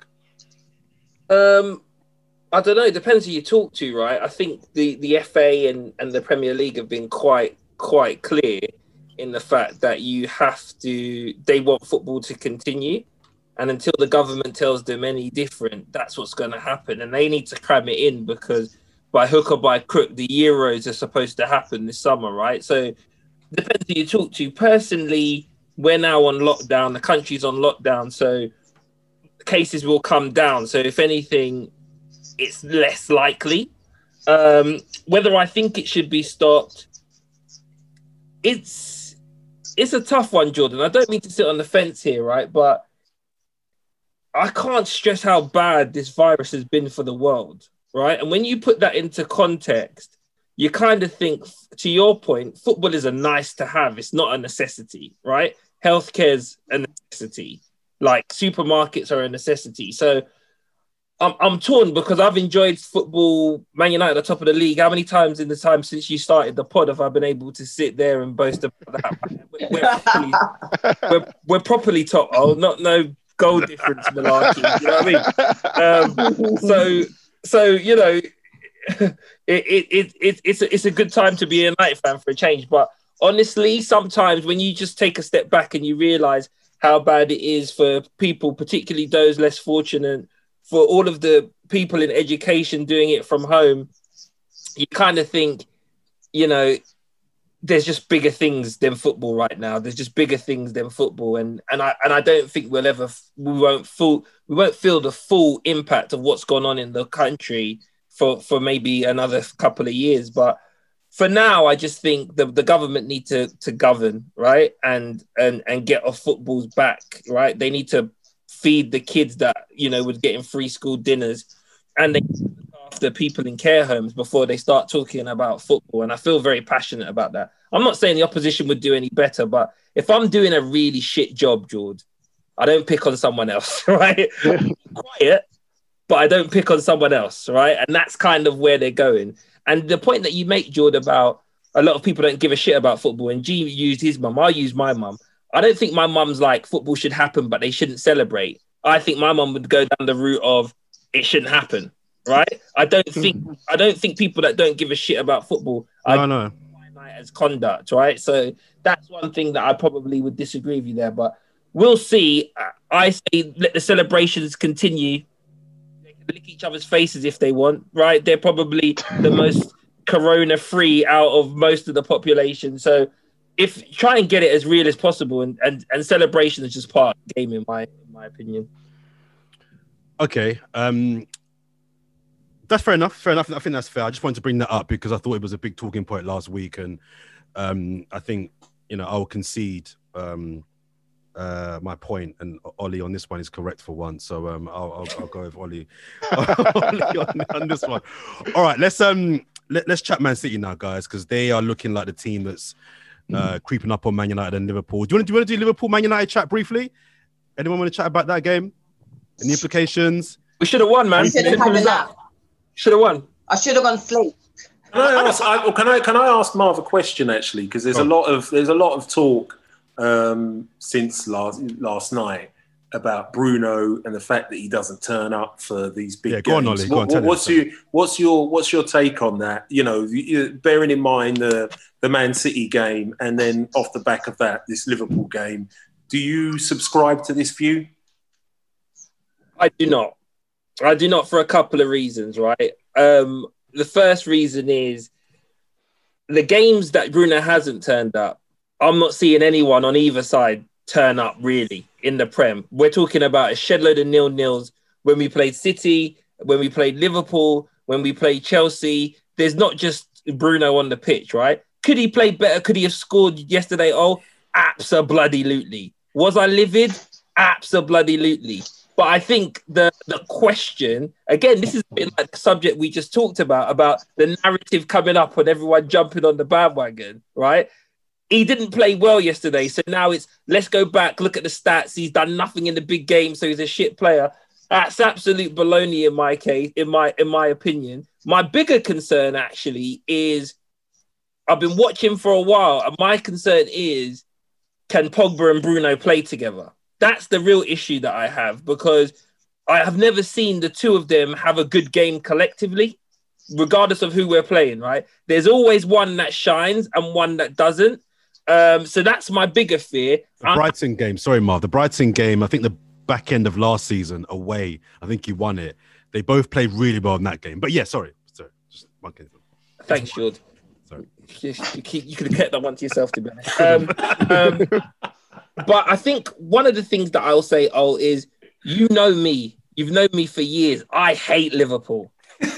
I don't know. It depends who you talk to, right? I think the FA and the Premier League have been quite clear in the fact that they want football to continue. And until the government tells them any different, that's what's going to happen. And they need to cram it in because by hook or by crook, the Euros are supposed to happen this summer, right? So depends who you talk to. Personally, we're now on lockdown. The country's on lockdown. So cases will come down. So if anything, it's less likely. Whether I think it should be stopped, it's a tough one, Jordan. I don't mean to sit on the fence here, right? But I can't stress how bad this virus has been for the world, right? And when you put that into context, you kind of think, to your point, football is a nice to have. It's not a necessity, right? Healthcare's a necessity. Like supermarkets are a necessity. So I'm torn because I've enjoyed football, Man United at the top of the league. How many times in the time since you started the pod have I been able to sit there and boast about that? We're properly top. Oh, no goal difference malarkey. You know what I mean? So you know, it's a good time to be a United fan for a change. But honestly, sometimes when you just take a step back and you realise how bad it is for people, particularly those less fortunate, for all of the people in education doing it from home, you kind of think, you know, there's just bigger things than football right now. There's just bigger things than football, and I don't think we won't feel the full impact of what's gone on in the country for maybe another couple of years. But for now, I just think the government need to govern, right, and get off football's back, right. They need to feed the kids that was getting free school dinners, and they after people in care homes before they start talking about football. And I feel very passionate about that. I'm not saying the opposition would do any better, but if I'm doing a really shit job, George, I don't pick on someone else, right? I'm quiet, but I don't pick on someone else, right? And that's kind of where they're going. And the point that you make, George, about a lot of people don't give a shit about football, and G used his mum, I use my mum. I don't think my mum's like football should happen, but they shouldn't celebrate. I think my mum would go down the route of it shouldn't happen. Right? I don't think people that don't give a shit about football no. as conduct, right? So that's one thing that I probably would disagree with you there, but we'll see. I say let the celebrations continue. They can lick each other's faces if they want, right? They're probably the most corona-free out of most of the population. So if try and get it as real as possible, and celebration is just part of the game in my opinion. Okay. That's fair enough. I think that's fair. I just wanted to bring that up because I thought it was a big talking point last week, and I think I'll concede my point, and Ollie on this one is correct for once. So I'll go with Ollie, on this one. All right, let's chat Man City now, guys, because they are looking like the team that's creeping up on Man United and Liverpool. Do you want to do Liverpool Man United chat briefly? Anyone want to chat about that game and the implications? We should have won, man. Should have won. I should have gone sleep. Can I ask Marv a question actually? Because there's a lot of talk since last night about Bruno and the fact that he doesn't turn up for these big games. Go on, what's your take on that? Bearing in mind the Man City game, and then off the back of that, this Liverpool game. Do you subscribe to this view? I do not. For a couple of reasons, right? The first reason is the games that Bruno hasn't turned up, I'm not seeing anyone on either side turn up really in the Prem. We're talking about a shed load of 0-0s when we played City, when we played Liverpool, when we played Chelsea. There's not just Bruno on the pitch, right? Could he play better? Could he have scored yesterday? Oh, abso-bloody-lutely. Was I livid? Abso-bloody-lutely. But I think the question, again, this is a bit like the subject we just talked about the narrative coming up and everyone jumping on the bandwagon, right? He didn't play well yesterday, so now it's, let's go back, look at the stats. He's done nothing in the big game, so he's a shit player. That's absolute baloney in my case, in my opinion. My bigger concern, actually, is I've been watching for a while, and my concern is, can Pogba and Bruno play together? That's the real issue that I have, because I have never seen the two of them have a good game collectively, regardless of who we're playing, right? There's always one that shines and one that doesn't. So that's my bigger fear. The Brighton game, sorry, Marv, the Brighton game, I think the back end of last season away, I think you won it. They both played really well in that game. But yeah, sorry. Just monkey. Thanks, George. Sorry. You could have kept that one to yourself, to be honest. But I think one of the things that I'll say, is you've known me for years. I hate Liverpool.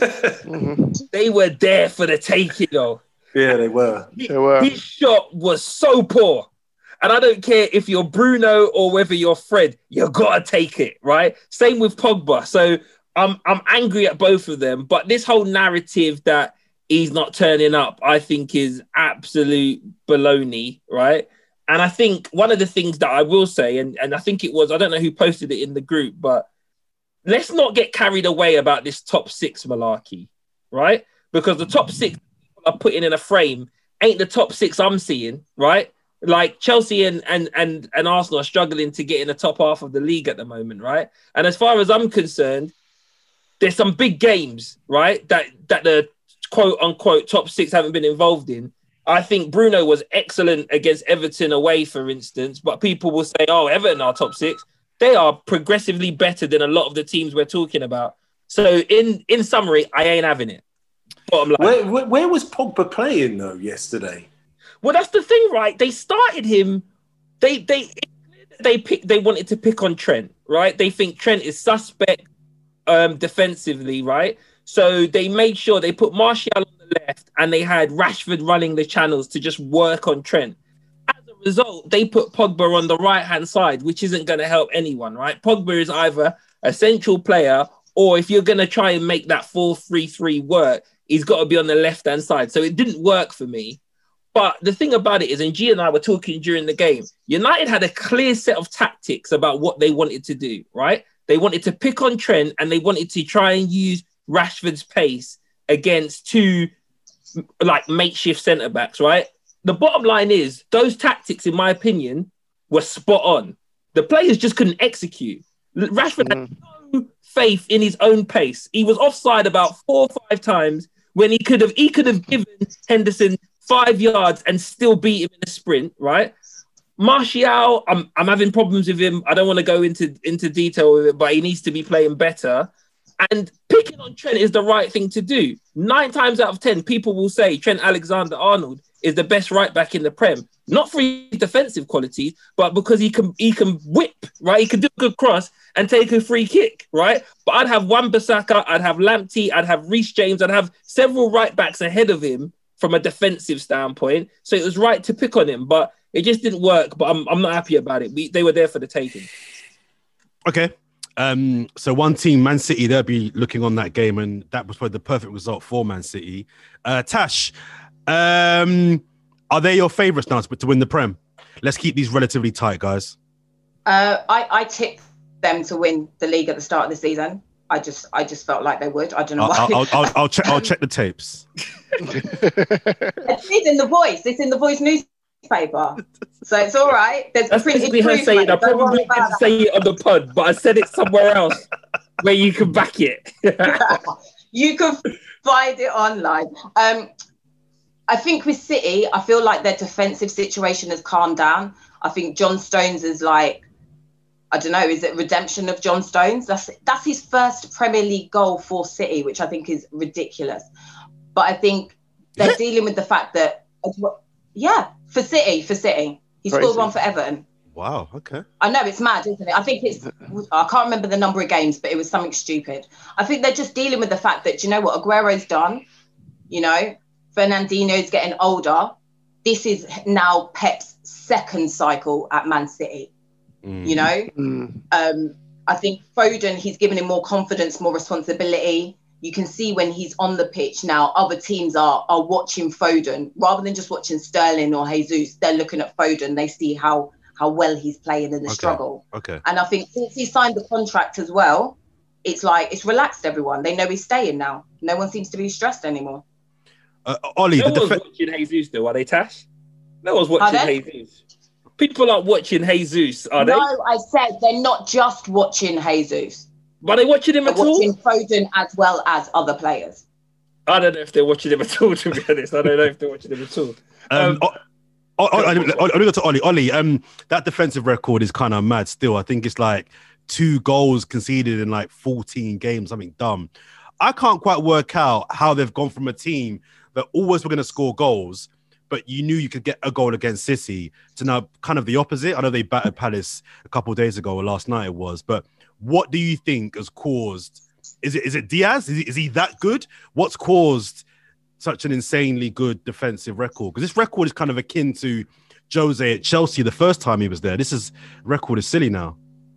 They were there for the taking, though. Yeah, they were. His shot was so poor. And I don't care if you're Bruno or whether you're Fred, you got to take it, right? Same with Pogba. So I'm angry at both of them. But this whole narrative that he's not turning up, I think is absolute baloney, right? And I think one of the things that I will say, and I think it was, I don't know who posted it in the group, but let's not get carried away about this top six malarkey, right? Because the top six people are putting in a frame ain't the top six I'm seeing, right? Like Chelsea and Arsenal are struggling to get in the top half of the league at the moment, right? And as far as I'm concerned, there's some big games, right? That the quote unquote top six haven't been involved in. I think Bruno was excellent against Everton away, for instance, but people will say, oh, Everton are top six. They are progressively better than a lot of the teams we're talking about. So in summary, I ain't having it. Bottom line. Where was Pogba playing, though, yesterday? Well, that's the thing, right? They started him. They wanted to pick on Trent, right? They think Trent is suspect defensively, right? So they made sure they put Martial on the left and they had Rashford running the channels to just work on Trent. As a result, they put Pogba on the right-hand side, which isn't going to help anyone, right? Pogba is either a central player or if you're going to try and make that 4-3-3 work, he's got to be on the left-hand side. So it didn't work for me. But the thing about it is, and G and I were talking during the game, United had a clear set of tactics about what they wanted to do, right? They wanted to pick on Trent and they wanted to try and use Rashford's pace against two like makeshift centre-backs, right? The bottom line is those tactics, in my opinion, were spot on. The players just couldn't execute. Rashford had no faith in his own pace. He was offside about 4 or 5 times when he could have given Henderson 5 yards and still beat him in a sprint, right? Martial, I'm having problems with him. I don't want to go into detail with it, but he needs to be playing better. And picking on Trent is the right thing to do. 9 times out of 10, people will say Trent Alexander-Arnold is the best right back in the Prem. Not for his defensive qualities, but because he can whip, right? He can do a good cross and take a free kick, right? But I'd have Wan-Bissaka, I'd have Lamptey, I'd have Reece James, I'd have several right backs ahead of him from a defensive standpoint. So it was right to pick on him, but it just didn't work. But I'm not happy about it. They were there for the taking. Okay. So one team, Man City, they'll be looking on that game, and that was probably the perfect result for Man City. Tash, are they your favourites now to win the Prem? Let's keep these relatively tight, guys. I tipped them to win the league at the start of the season. I just felt like they would. I don't know why. I'll check the tapes. It's in the Voice. It's in the Voice newspaper, so it's all right. That's basically her saying. I probably didn't say it on the pod, but I said it somewhere else where you can back it. You can find it online. I think with City, I feel like their defensive situation has calmed down. I think John Stones is like, I don't know, is it redemption of John Stones? That's his first Premier League goal for City, which I think is ridiculous. But I think they're dealing with the fact that, for City. He scored one for Everton. Wow, okay. I know, it's mad, isn't it? I think I can't remember the number of games, but it was something stupid. I think they're just dealing with the fact that, you know what, Aguero's done, Fernandinho's getting older. This is now Pep's second cycle at Man City. I think Foden, he's given him more confidence, more responsibility. You can see when he's on the pitch now, other teams are watching Foden rather than just watching Sterling or Jesus. They're looking at Foden. They see how well he's playing in the struggle. Okay. And I think since he signed the contract as well, it's like it's relaxed everyone. They know he's staying now. No one seems to be stressed anymore. Ollie, no one's watching Jesus though, are they, Tash? No one's watching Jesus. People aren't watching Jesus, are they? No, I said they're not just watching Jesus. But are they watching him at all? Watching Foden as well as other players. I don't know if they're watching him at all, to be honest. I don't know if they're watching him at all. I'll go to Ollie. Ollie, that defensive record is kind of mad still. I think it's like 2 goals conceded in like 14 games, something dumb. I can't quite work out how they've gone from a team that always were going to score goals, but you knew you could get a goal against City, to now kind of the opposite. I know they battered Palace a couple of days ago, or last night it was, but what do you think has caused? Is it Diaz? Is he that good? What's caused such an insanely good defensive record? Because this record is kind of akin to Jose at Chelsea the first time he was there. This record is silly now.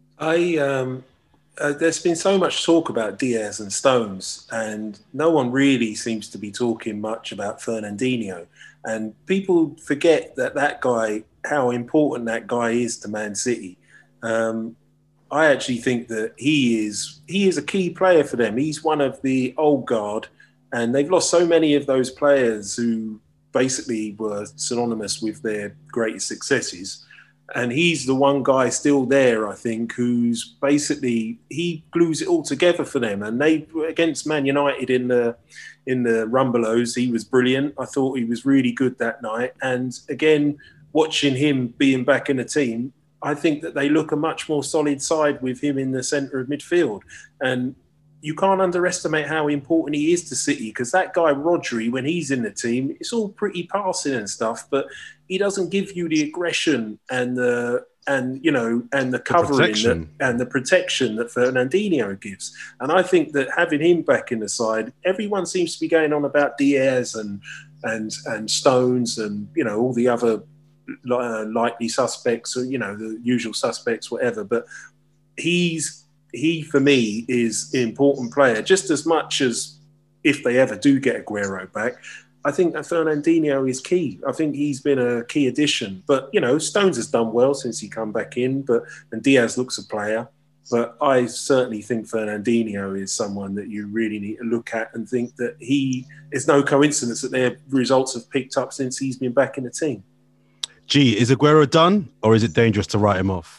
There's been so much talk about Diaz and Stones, and no one really seems to be talking much about Fernandinho. And people forget that guy, how important that guy is to Man City. I actually think that he is a key player for them. He's one of the old guard, and they've lost so many of those players who basically were synonymous with their greatest successes. And he's the one guy still there, I think, who's basically, he glues it all together for them. And they, against Man United in the Rumbelows, he was brilliant. I thought he was really good that night. And again, watching him being back in the team, I think that they look a much more solid side with him in the centre of midfield. And, you can't underestimate how important he is to City, because that guy Rodri, when he's in the team, it's all pretty passing and stuff, but he doesn't give you the aggression and the covering and the protection that Fernandinho gives. And I think that having him back in the side, everyone seems to be going on about Diaz and Stones and all the other likely suspects, or the usual suspects, whatever. But he for me is an important player, just as much as if they ever do get Aguero back. I think that Fernandinho is key. I think he's been a key addition. But, Stones has done well since he come back in, and Diaz looks a player. But I certainly think Fernandinho is someone that you really need to look at and think that it's no coincidence that their results have picked up since he's been back in the team. G, is Aguero done, or is it dangerous to write him off?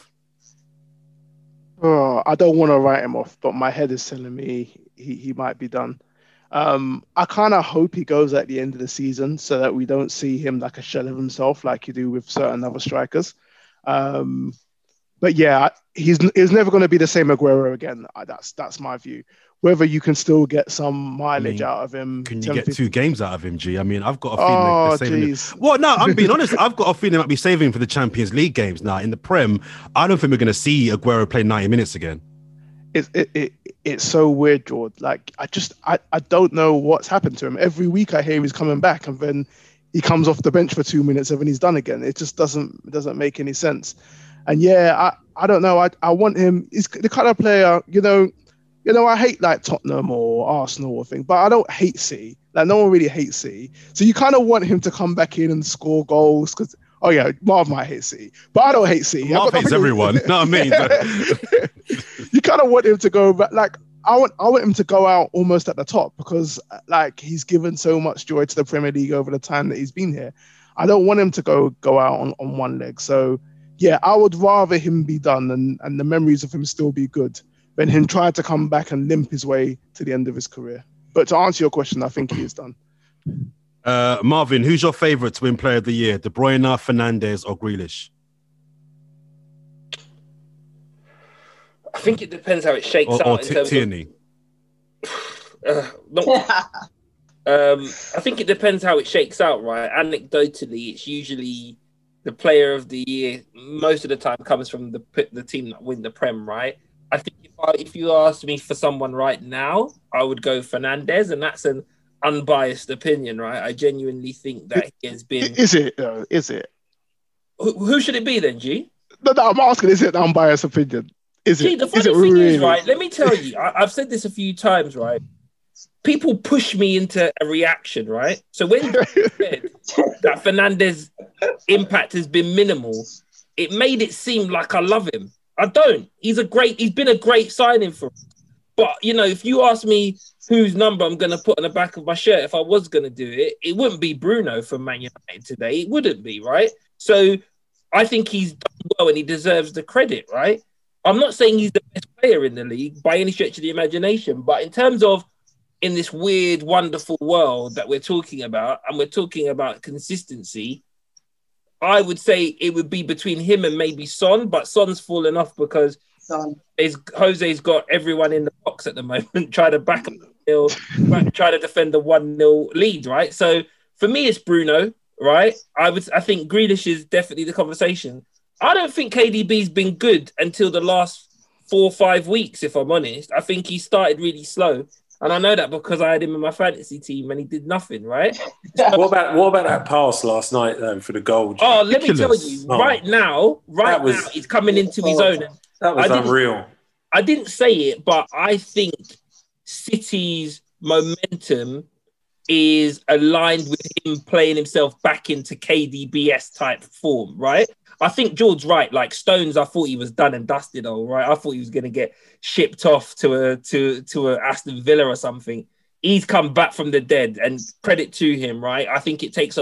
Oh, I don't want to write him off, but my head is telling me he might be done. I kind of hope he goes at the end of the season so that we don't see him like a shell of himself like you do with certain other strikers. But yeah, he's never going to be the same Aguero again. That's my view. Whether you can still get some mileage out of him. Can you get 2 games out of him, G? I mean, I've got a feeling they're saving him. Well, no, I'm being honest. I've got a feeling they might be saving him for the Champions League games now. In the Prem, I don't think we're going to see Aguero play 90 minutes again. It's so weird, George. Like, I don't know what's happened to him. Every week I hear he's coming back, and then he comes off the bench for 2 minutes, and then he's done again. It just doesn't make any sense. And yeah, I don't know. I want him. He's the kind of player, I hate like Tottenham or Arsenal or thing, but I don't hate City. Like, no one really hates City. So you kind of want him to come back in and score goals because, oh yeah, Marv might hate City, but I don't hate City. Marv hates everyone. You know what I mean? You kind of want him to go back. Like, I want him to go out almost at the top because like he's given so much joy to the Premier League over the time that he's been here. I don't want him to go out on one leg. So yeah, I would rather him be done and the memories of him still be good than him try to come back and limp his way to the end of his career. But to answer your question, I think he is done. Marvin, who's your favourite to win Player of the Year? De Bruyne, Fernandes, or Grealish? I think it depends how it shakes out. Or Tierney. I think it depends how it shakes out, right? Anecdotally, it's usually the Player of the Year most of the time comes from the team that win the Prem, right? I think if you asked me for someone right now, I would go Fernandes, and that's an unbiased opinion, right? I genuinely think that he has been... Is it? Is it? Who should it be then, G? No, I'm asking, is it an unbiased opinion? Is G, it? The funny thing is, right, let me tell you, I've said this a few times, right? People push me into a reaction, right? So when you said that Fernandes' impact has been minimal, it made it seem like I love him. I don't. He's been a great signing for us. But, if you ask me whose number I'm going to put on the back of my shirt, if I was going to do it, it wouldn't be Bruno from Man United today. It wouldn't be, right? So I think he's done well and he deserves the credit, right? I'm not saying he's the best player in the league by any stretch of the imagination, but in terms of in this weird, wonderful world that we're talking about, and we're talking about consistency, I would say it would be between him and maybe Son, but Son's fallen off because Jose's got everyone in the box at the moment, trying to back up the try to defend the 1-0 lead, right? So for me, it's Bruno, right? I think Grealish is definitely the conversation. I don't think KDB's been good until the last 4 or 5 weeks, if I'm honest. I think he started really slow. And I know that because I had him in my fantasy team and he did nothing, right? What about that pass last night, though, for the goal? Oh, let me tell you, right now, he's coming into his own. That was unreal. I didn't say it, but I think City's momentum is aligned with him playing himself back into KDBS type form, right? I think George's right. Like Stones, I thought he was done and dusted. All right, I thought he was going to get shipped off to a Aston Villa or something. He's come back from the dead, and credit to him. Right, I think it takes a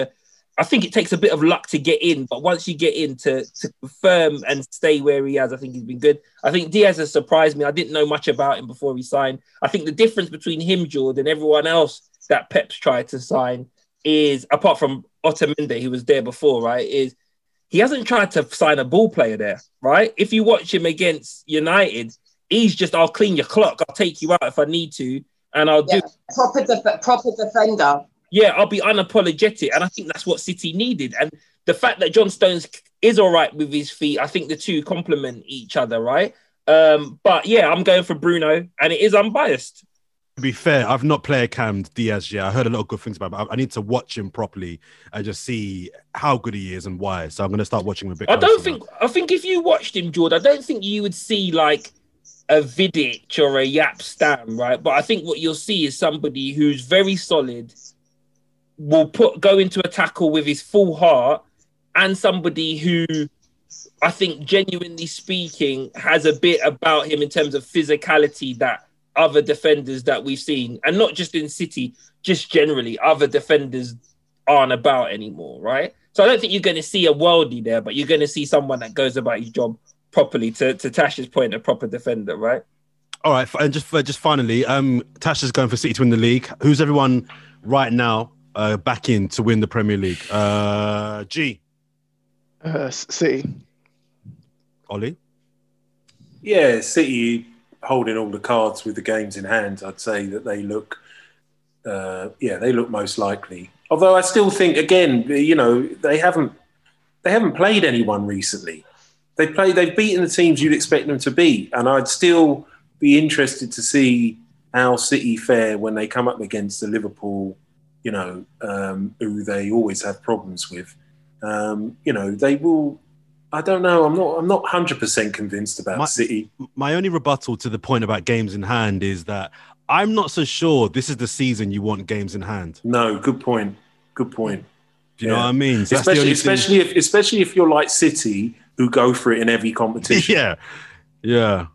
bit of luck to get in, but once you get in to confirm and stay where he has, I think he's been good. I think Diaz has surprised me. I didn't know much about him before he signed. I think the difference between him, George, and everyone else that Pep's tried to sign is, apart from Otamendi, who was there before, right, is he hasn't tried to sign a ball player there, right? If you watch him against United, He's just, I'll clean your clock. I'll take you out if I need to, and I'll do proper defender. Yeah, I'll be unapologetic, and I think that's what City needed. And the fact that John Stones is all right with his feet, I think the two complement each other, right? But yeah, I'm going for Bruno, and it is unbiased. To be fair, I've not player cammed Diaz yet. I heard a lot of good things about him. I need to watch him properly and just see how good he is and why. So I'm going to start watching him a bit. I think if you watched him, Jordan, I don't think you would see like a Vidic or a Yap Stam, right? But I think what you'll see is somebody who's very solid, will go into a tackle with his full heart, and somebody who I think, genuinely speaking, has a bit about him in terms of physicality that other defenders that we've seen, and not just in City, just generally, other defenders aren't about anymore, right? So I don't think you're going to see a worldie there, but you're going to see someone that goes about his job properly. To Tash's point, a proper defender, right? All right, and just finally, Tasha's going for City to win the league. Who's everyone right now back in to win the Premier League? G. City. Ollie? Yeah, City holding all the cards with the games in hand. I'd say that they look, they look most likely. Although I still think, again, you know, they haven't played anyone recently. They've beaten the teams you'd expect them to beat, and I'd still be interested to see how City fare when they come up against the Liverpool, you know, who they always have problems with. You know, they will. I don't know. I'm not 100% convinced about City. My only rebuttal to the point about games in hand is that I'm not so sure this is the season you want games in hand. No, good point. Good point. Do you know what I mean? So especially if you're like City, who go for it in every competition. Yeah.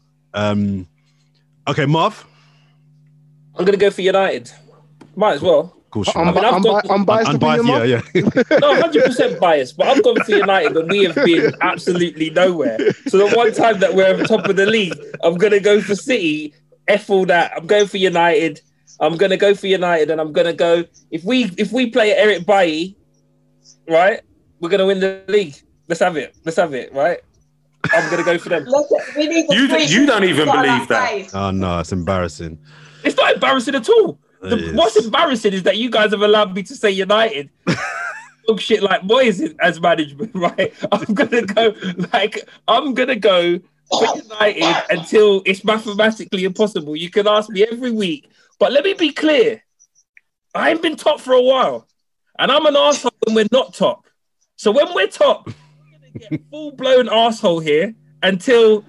Okay, Marv. I'm going to go for United. Might as well. I'm biased. Yeah. No, 100% biased, but I've gone for United and we have been absolutely nowhere. So the one time that we're at the top of the league, I'm going to go for City. F all that. I'm going for United. I'm going to go for United, and I'm going to go. If we play Eric Bailly, right, we're going to win the league. Let's have it, right? I'm going to go for them. You don't even believe that. Oh, no, it's embarrassing. It's not embarrassing at all. What's embarrassing is that you guys have allowed me to say United. Talk shit like Moyes as management, right? I'm gonna go for United until it's mathematically impossible. You can ask me every week, but let me be clear: I ain't been top for a while, and I'm an arsehole when we're not top. So when we're top, we're gonna get full blown arsehole here until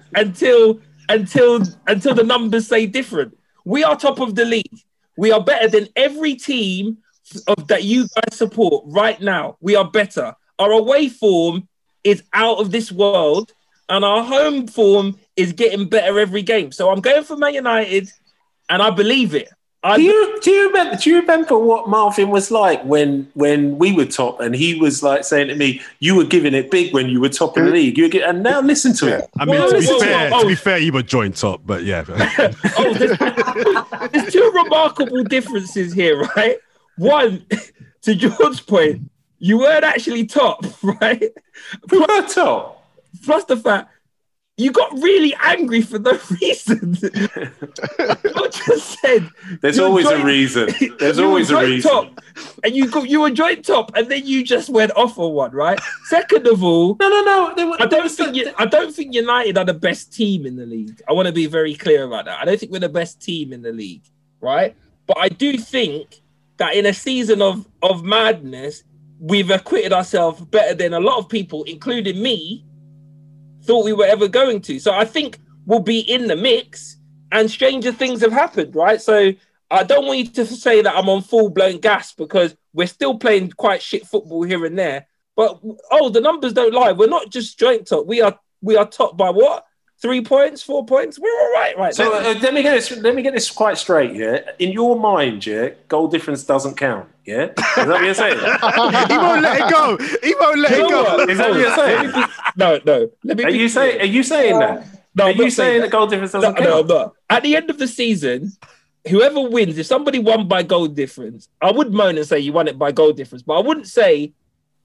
the numbers say different. We are top of the league. We are better than every team that you guys support right now. We are better. Our away form is out of this world, and our home form is getting better every game. So I'm going for Man United, and I believe it. Do you remember what Marvin was like when we were top, and he was like saying to me, "You were giving it big when you were top of the league." And now listen to it. I mean, to be fair, you were joint top, but yeah. There's two remarkable differences here, right? One, to George's point, you weren't actually top, right? We were top. Plus the fact you got really angry for no reason. I just said there's always a reason. There's always a reason. Top, and you were joint top, and then you just went off on one, right? Second of all, no. I don't think United are the best team in the league. I want to be very clear about that. I don't think we're the best team in the league, right? But I do think that in a season of madness, we've acquitted ourselves better than a lot of people, including me, thought we were ever going to. So I think we'll be in the mix, and stranger things have happened, right? So I don't want you to say that I'm on full-blown gas, because we're still playing quite shit football here and there. But, the numbers don't lie. We're not just joint top. We are top by what? 3 points, 4 points? We're all right so let me get this quite straight, yeah? In your mind, yeah, goal difference doesn't count, yeah? Is that what you're saying? He won't let it go. Is that what you're saying? No. Are you saying that? No, are you saying that goal difference doesn't count? No, I'm not. At the end of the season, whoever wins, if somebody won by goal difference, I would moan and say you won it by goal difference, but I wouldn't say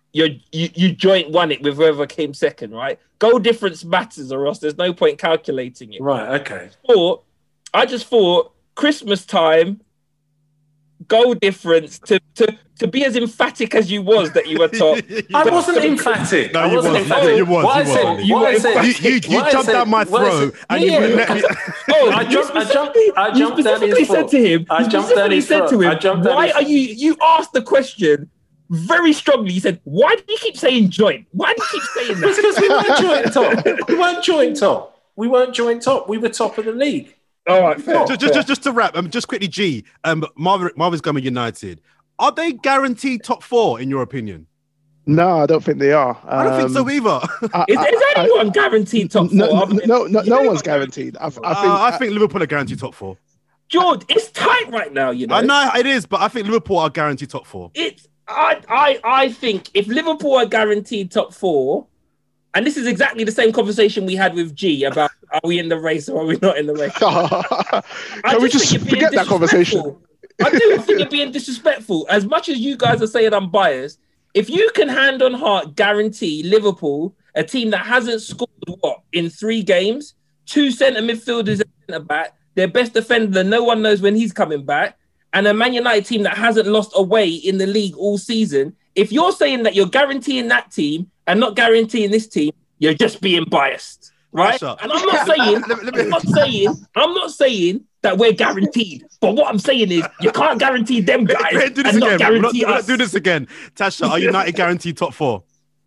you joint won it with whoever came second, right? Goal difference matters, or else there's no point calculating it. Right. Okay. I just thought Christmas time goal difference to be as emphatic as you was that you were top. I wasn't emphatic. No, I you wasn't wasn't. emphatic. You was. What I You said- wasn't. what I said- You what I jumped said- down my what I throat said- and you yeah, wouldn't let me. Oh, I you jumped down specifically his said throat. to him. I You jumped down specifically his said to throat. I him. jumped down Why his- are you? You asked the question very strongly. You said, "Why do you keep saying joint? Why do you keep saying It's that?" because we weren't joint top. We weren't joint top. We weren't joint top. We were top of the league. All right, fair. Just to wrap, just quickly, G. Marvin's Gummy United. Are they guaranteed top 4 in your opinion? No, I don't think they are. I don't think so either. Is anyone guaranteed top 4? No one's guaranteed. I think Liverpool are guaranteed top 4. George, it's tight right now. You know. I know it is, but I think Liverpool are guaranteed top 4. I think if Liverpool are guaranteed top 4, and this is exactly the same conversation we had with G about are we in the race or are we not in the race? Can we just forget that conversation? I do think you're being disrespectful. As much as you guys are saying I'm biased, if you can hand on heart guarantee Liverpool, a team that hasn't scored in 3 games, 2 centre midfielders and centre back, their best defender, no one knows when he's coming back, and a Man United team that hasn't lost away in the league all season, if you're saying that you're guaranteeing that team and not guaranteeing this team, you're just being biased, right? And I'm not saying, I'm not saying that we're guaranteed, but what I'm saying is you can't guarantee them guys and not guarantee We're not us. do this again. Tasha, are United guaranteed top 4?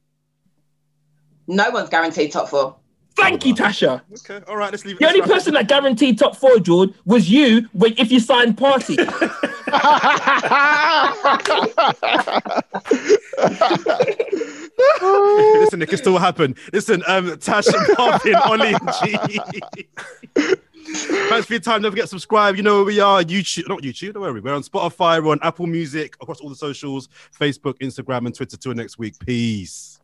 No one's guaranteed top 4. Thank you, Tasha. Okay, all right, let's leave it. The only person that guaranteed top 4, George, was you if you signed Party. Listen, it can still happen. Listen, Tasha, Marvin, Ollie, and G. Thanks for your time. Don't forget to subscribe. You know where we are. YouTube, not YouTube, don't worry. We're on Spotify, we're on Apple Music, across all the socials, Facebook, Instagram, and Twitter. Till next week. Peace.